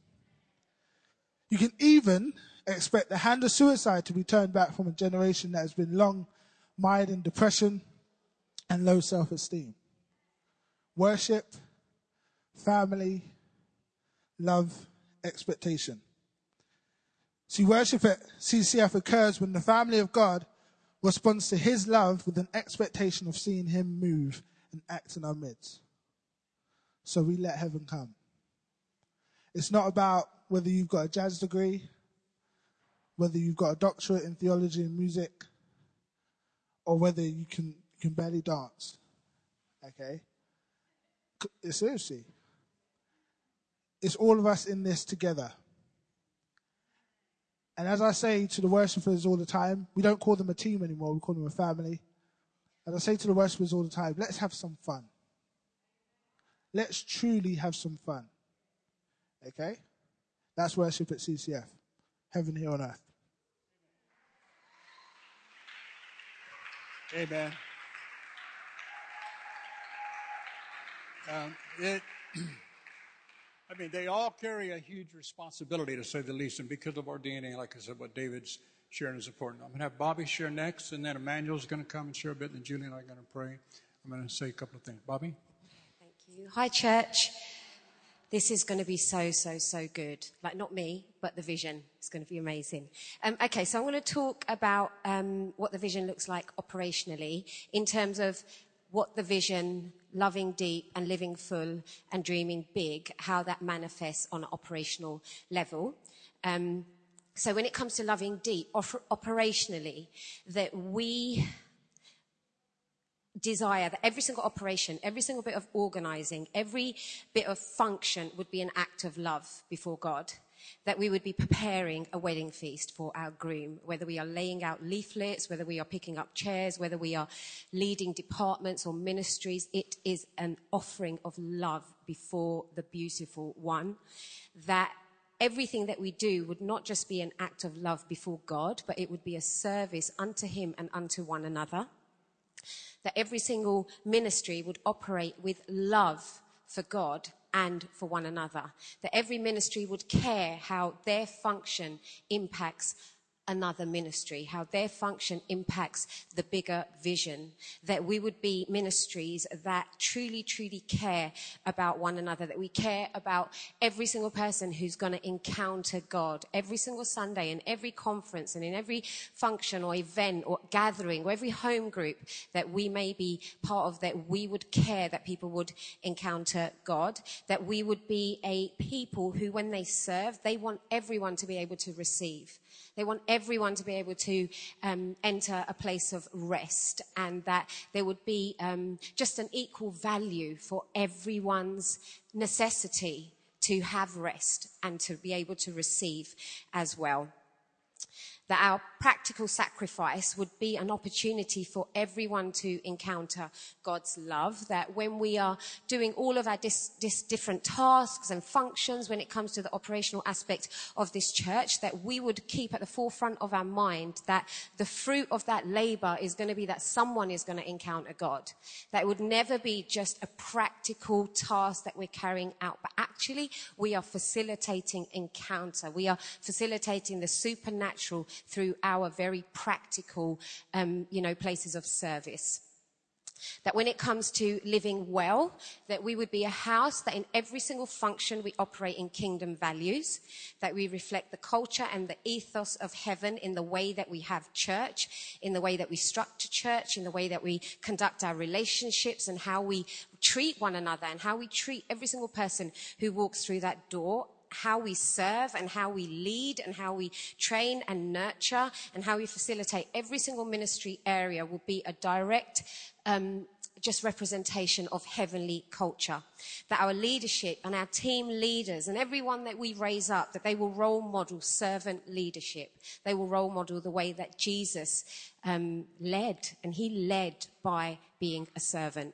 You can even expect the hand of suicide to be turned back from a generation that has been long mired in depression and low self-esteem. Worship, family, love, expectation. See, worship at CCF occurs when the family of God responds to his love with an expectation of seeing him move and act in our midst. So we let heaven come. It's not about whether you've got a jazz degree, whether you've got a doctorate in theology and music, or whether you can barely dance. Okay? Seriously. It's all of us in this together. And as I say to the worshipers all the time, we don't call them a team anymore, we call them a family. As I say to the worshipers all the time, let's have some fun. Let's truly have some fun. Okay? That's worship at CCF. Heaven here on earth. Amen. They all carry a huge responsibility, to say the least, and because of our DNA, like I said, what David's sharing is important. I'm going to have Bobby share next, and then Emmanuel's going to come and share a bit, and then Julie and I are going to pray. I'm going to say a couple of things. Bobby? Thank you. Hi, church. This is going to be so good. Like, not me, but the vision. It's going to be amazing. Okay, so I'm going to talk about what the vision looks like operationally in terms of what the vision, loving deep and living full and dreaming big, how that manifests on an operational level. So when it comes to loving deep, operationally, that we desire that every single operation, every single bit of organizing, every bit of function would be an act of love before God. That we would be preparing a wedding feast for our groom, whether we are laying out leaflets, whether we are picking up chairs, whether we are leading departments or ministries. It is an offering of love before the beautiful one. That everything that we do would not just be an act of love before God, but it would be a service unto him and unto one another. That every single ministry would operate with love for God and for one another. That every ministry would care how their function impacts another ministry, how their function impacts the bigger vision. That we would be ministries that truly care about one another, that we care about every single person who's going to encounter God every single Sunday, in every conference and in every function or event or gathering or every home group that we may be part of, that we would care that people would encounter God. That we would be a people who, when they serve, they want everyone to be able to receive. They want everyone to be able to enter a place of rest, and that there would be just an equal value for everyone's necessity to have rest and to be able to receive as well. That our practical sacrifice would be an opportunity for everyone to encounter God's love. That when we are doing all of our different tasks and functions, when it comes to the operational aspect of this church, that we would keep at the forefront of our mind that the fruit of that labor is going to be that someone is going to encounter God. That it would never be just a practical task that we're carrying out, but actually we are facilitating encounter. We are facilitating the supernatural through our very practical, places of service. That when it comes to living well, that we would be a house that in every single function we operate in kingdom values, that we reflect the culture and the ethos of heaven in the way that we have church, in the way that we structure church, in the way that we conduct our relationships and how we treat one another and how we treat every single person who walks through that door. How we serve and how we lead and how we train and nurture and how we facilitate every single ministry area will be a direct just representation of heavenly culture. That our leadership and our team leaders and everyone that we raise up, that they will role model servant leadership. They will role model the way that Jesus led, and he led by being a servant.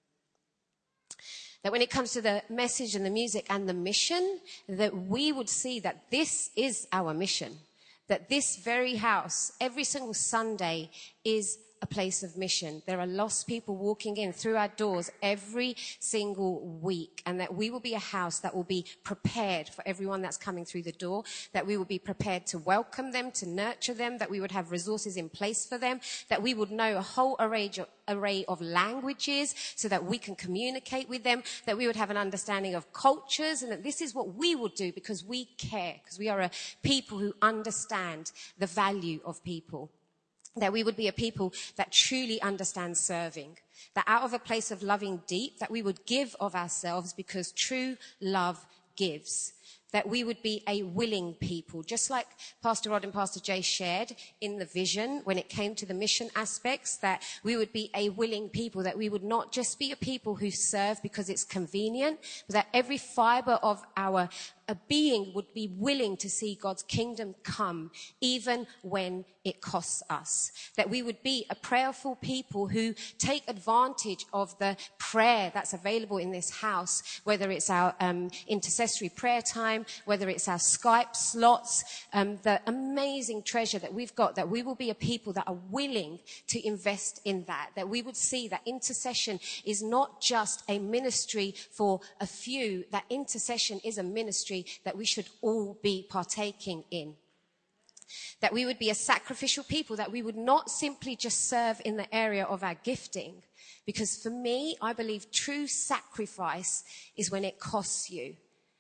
That when it comes to the message and the music and the mission, that we would see that this is our mission. That this very house, every single Sunday, is a place of mission. There are lost people walking in through our doors every single week, and that we will be a house that will be prepared for everyone that's coming through the door, that we will be prepared to welcome them, to nurture them, that we would have resources in place for them, that we would know a whole array of languages so that we can communicate with them, that we would have an understanding of cultures, and that this is what we would do because we care, because we are a people who understand the value of people. That we would be a people that truly understand serving. That out of a place of loving deep, that we would give of ourselves because true love gives. That we would be a willing people, just like Pastor Rod and Pastor Jay shared in the vision when it came to the mission aspects, that we would be a willing people, that we would not just be a people who serve because it's convenient, but that every fiber of our being would be willing to see God's kingdom come, even when it costs us. That we would be a prayerful people who take advantage of the prayer that's available in this house, whether it's our intercessory prayer time, time, whether it's our Skype slots, the amazing treasure that we've got, that we will be a people that are willing to invest in that we would see that intercession is not just a ministry for a few, that intercession is a ministry that we should all be partaking in. That we would be a sacrificial people, that we would not simply just serve in the area of our gifting. Because for me, I believe true sacrifice is when it costs you.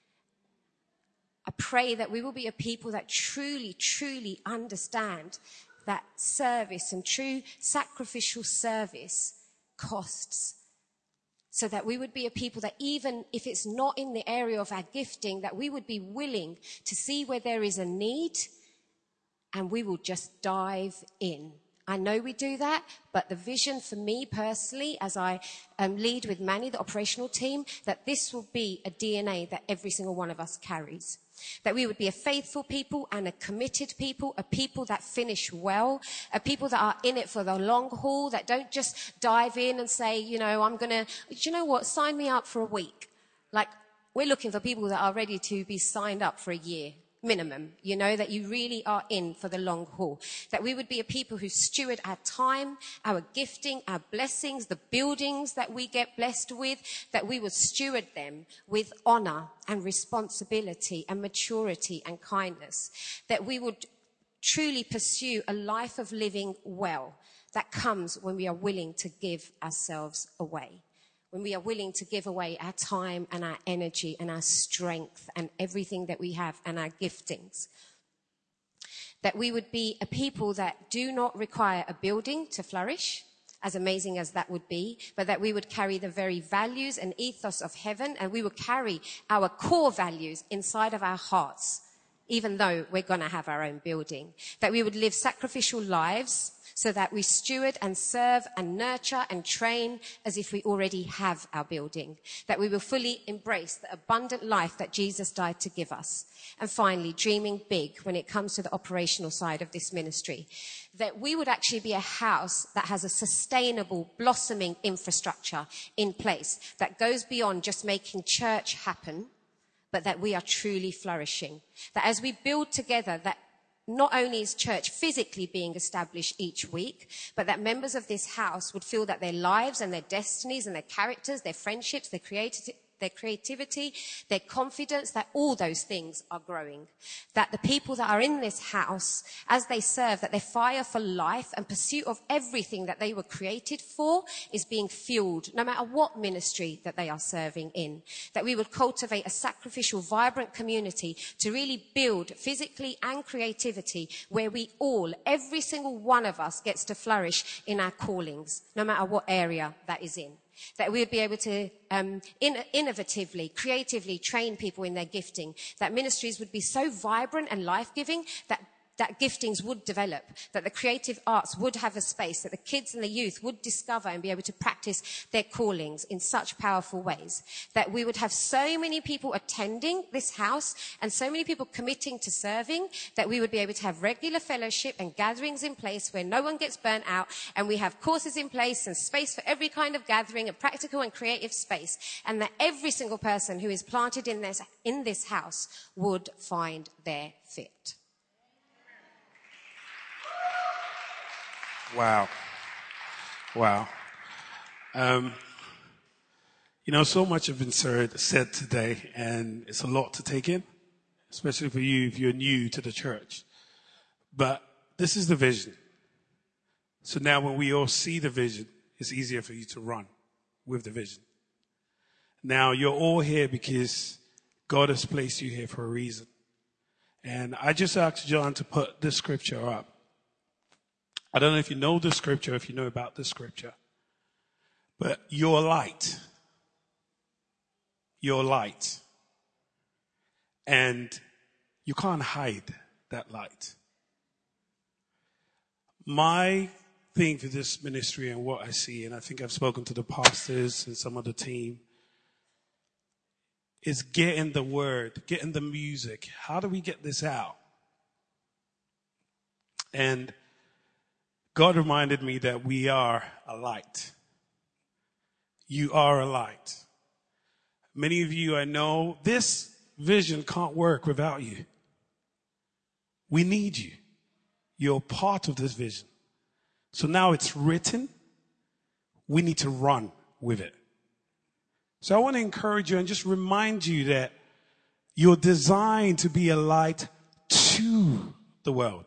I pray that we will be a people that truly, truly understand that service and true sacrificial service costs. So that we would be a people that even if it's not in the area of our gifting, that we would be willing to see where there is a need and we will just dive in. I know we do that, but the vision for me personally, as I lead with Manny, the operational team, that this will be a DNA that every single one of us carries. That we would be a faithful people and a committed people, a people that finish well, a people that are in it for the long haul, that don't just dive in and say, I'm going to, sign me up for a week. Like, we're looking for people that are ready to be signed up for a year. Minimum, that you really are in for the long haul. That we would be a people who steward our time, our gifting, our blessings, the buildings that we get blessed with, that we would steward them with honor and responsibility and maturity and kindness. That we would truly pursue a life of living well that comes when we are willing to give ourselves away. When we are willing to give away our time and our energy and our strength and everything that we have and our giftings. That we would be a people that do not require a building to flourish, as amazing as that would be, but that we would carry the very values and ethos of heaven, and we would carry our core values inside of our hearts, even though we're going to have our own building. That we would live sacrificial lives, so that we steward and serve and nurture and train as if we already have our building. That we will fully embrace the abundant life that Jesus died to give us. And finally, dreaming big when it comes to the operational side of this ministry. That we would actually be a house that has a sustainable, blossoming infrastructure in place that goes beyond just making church happen, but that we are truly flourishing. That as we build together, that not only is church physically being established each week, but that members of this house would feel that their lives and their destinies and their characters, their friendships, their creativity, their confidence, that all those things are growing. That the people that are in this house, as they serve, that their fire for life and pursuit of everything that they were created for is being fueled, no matter what ministry that they are serving in. That we would cultivate a sacrificial, vibrant community to really build physically and creativity where we all, every single one of us, gets to flourish in our callings, no matter what area that is in. That we would be able to innovatively, creatively train people in their gifting. That ministries would be so vibrant and life-giving that giftings would develop, that the creative arts would have a space, that the kids and the youth would discover and be able to practice their callings in such powerful ways. That we would have so many people attending this house and so many people committing to serving, that we would be able to have regular fellowship and gatherings in place where no one gets burnt out, and we have courses in place and space for every kind of gathering, a practical and creative space, and that every single person who is planted in this house would find their fit. Wow. So much has been said today, and it's a lot to take in, especially for you if you're new to the church. But this is the vision. So now when we all see the vision, it's easier for you to run with the vision. Now you're all here because God has placed you here for a reason. And I just asked John to put this scripture up. I don't know if you know the scripture, if you know about the scripture, but you're light. You're light. And you can't hide that light. My thing for this ministry and what I see, and I think I've spoken to the pastors and some of the team, is getting the word, getting the music. How do we get this out? And God reminded me that we are a light. You are a light. Many of you, I know, this vision can't work without you. We need you. You're part of this vision. So now it's written. We need to run with it. So I want to encourage you and just remind you that you're designed to be a light to the world.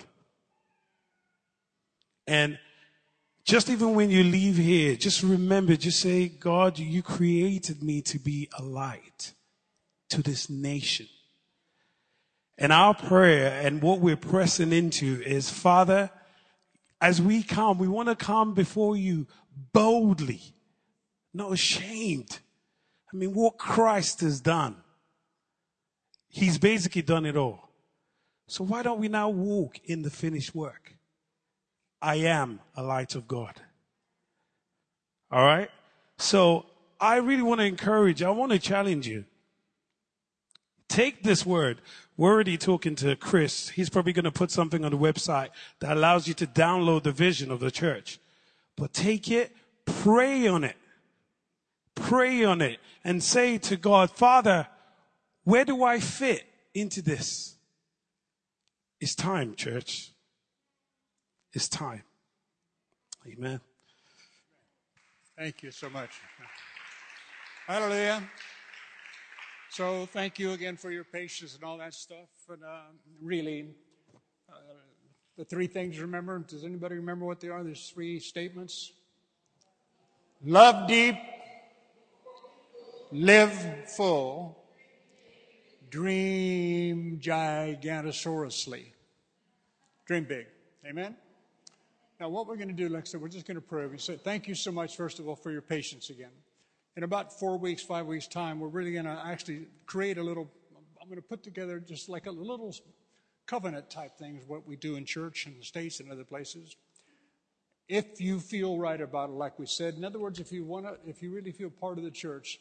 And just even when you leave here, just remember, just say, God, you created me to be a light to this nation. And our prayer and what we're pressing into is, Father, as we come, we want to come before you boldly, not ashamed. I mean, what Christ has done, he's basically done it all. So why don't we now walk in the finished work? I am a light of God. All right? So I really want to encourage, I want to challenge you. Take this word. We're already talking to Chris. He's probably going to put something on the website that allows you to download the vision of the church. But take it, pray on it. Pray on it and say to God, Father, where do I fit into this? It's time, church. It's time. Amen. Thank you so much. Hallelujah. So thank you again for your patience and all that stuff. And really, the three things, remember? Does anybody remember what they are? There's three statements. Love deep, live full, dream gigantosaurously. Dream big. Amen? Now, what we're going to do, like I said, we're just going to pray. We said, thank you so much, first of all, for your patience again. In about 4 weeks, 5 weeks' time, we're really going to actually create I'm going to put together just like a little covenant type thing, what we do in church in the States and other places. If you feel right about it, like we said, in other words, if you really feel part of the church,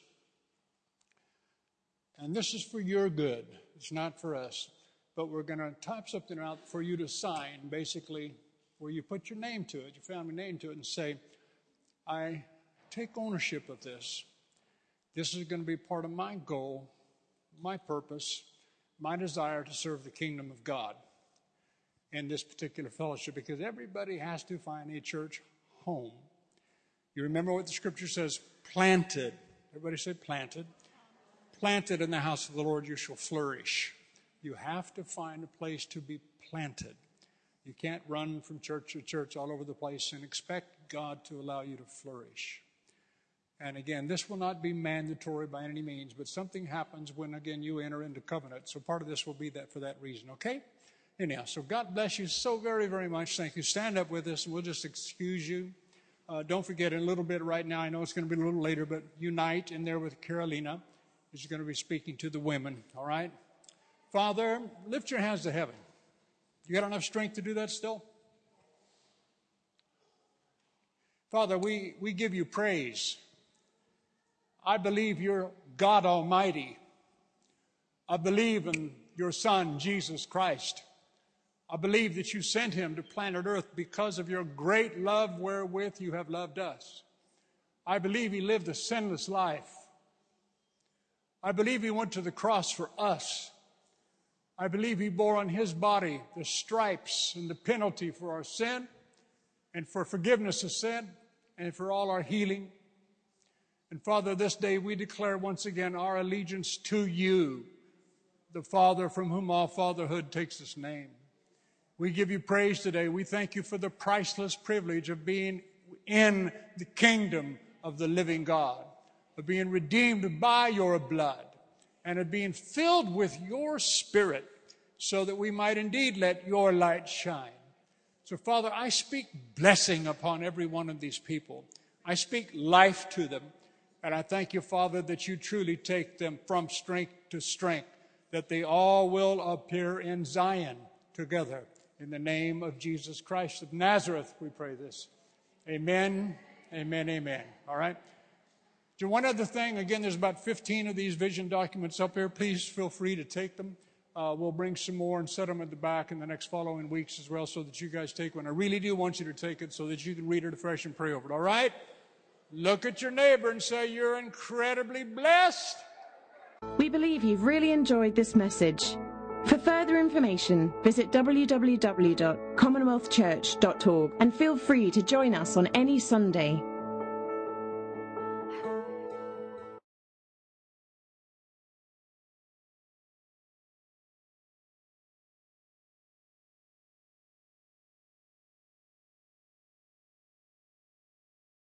and this is for your good, it's not for us, but we're going to type something out for you to sign, basically, where you put your name to it, your family name to it, and say, I take ownership of this. This is going to be part of my goal, my purpose, my desire to serve the kingdom of God in this particular fellowship, because everybody has to find a church home. You remember what the scripture says? Planted. Everybody say planted. Planted in the house of the Lord, you shall flourish. You have to find a place to be planted. You can't run from church to church all over the place and expect God to allow you to flourish. And again, this will not be mandatory by any means, but something happens when, again, you enter into covenant. So part of this will be that for that reason, okay? Anyhow, so God bless you so very, very much. Thank you. Stand up with us, and we'll just excuse you. Don't forget, in a little bit right now, I know it's going to be a little later, but Unite in there with Carolina is going to be speaking to the women, all right? Father, lift your hands to heaven. You got enough strength to do that still? Father, we give you praise. I believe you're God Almighty. I believe in your Son, Jesus Christ. I believe that you sent him to planet Earth because of your great love wherewith you have loved us. I believe he lived a sinless life. I believe he went to the cross for us. I believe he bore on his body the stripes and the penalty for our sin and for forgiveness of sin and for all our healing. And Father, this day we declare once again our allegiance to you, the Father from whom all fatherhood takes its name. We give you praise today. We thank you for the priceless privilege of being in the kingdom of the living God, of being redeemed by your blood, and of being filled with your Spirit so that we might indeed let your light shine. So, Father, I speak blessing upon every one of these people. I speak life to them. And I thank you, Father, that you truly take them from strength to strength, that they all will appear in Zion together. In the name of Jesus Christ of Nazareth, we pray this. Amen, amen, amen. All right? So one other thing, again, there's about 15 of these vision documents up here. Please feel free to take them. We'll bring some more and set them at the back in the next following weeks as well so that you guys take one. I really do want you to take it so that you can read it afresh and pray over it. All right? Look at your neighbor and say, you're incredibly blessed. We believe you've really enjoyed this message. For further information, visit www.commonwealthchurch.org and feel free to join us on any Sunday.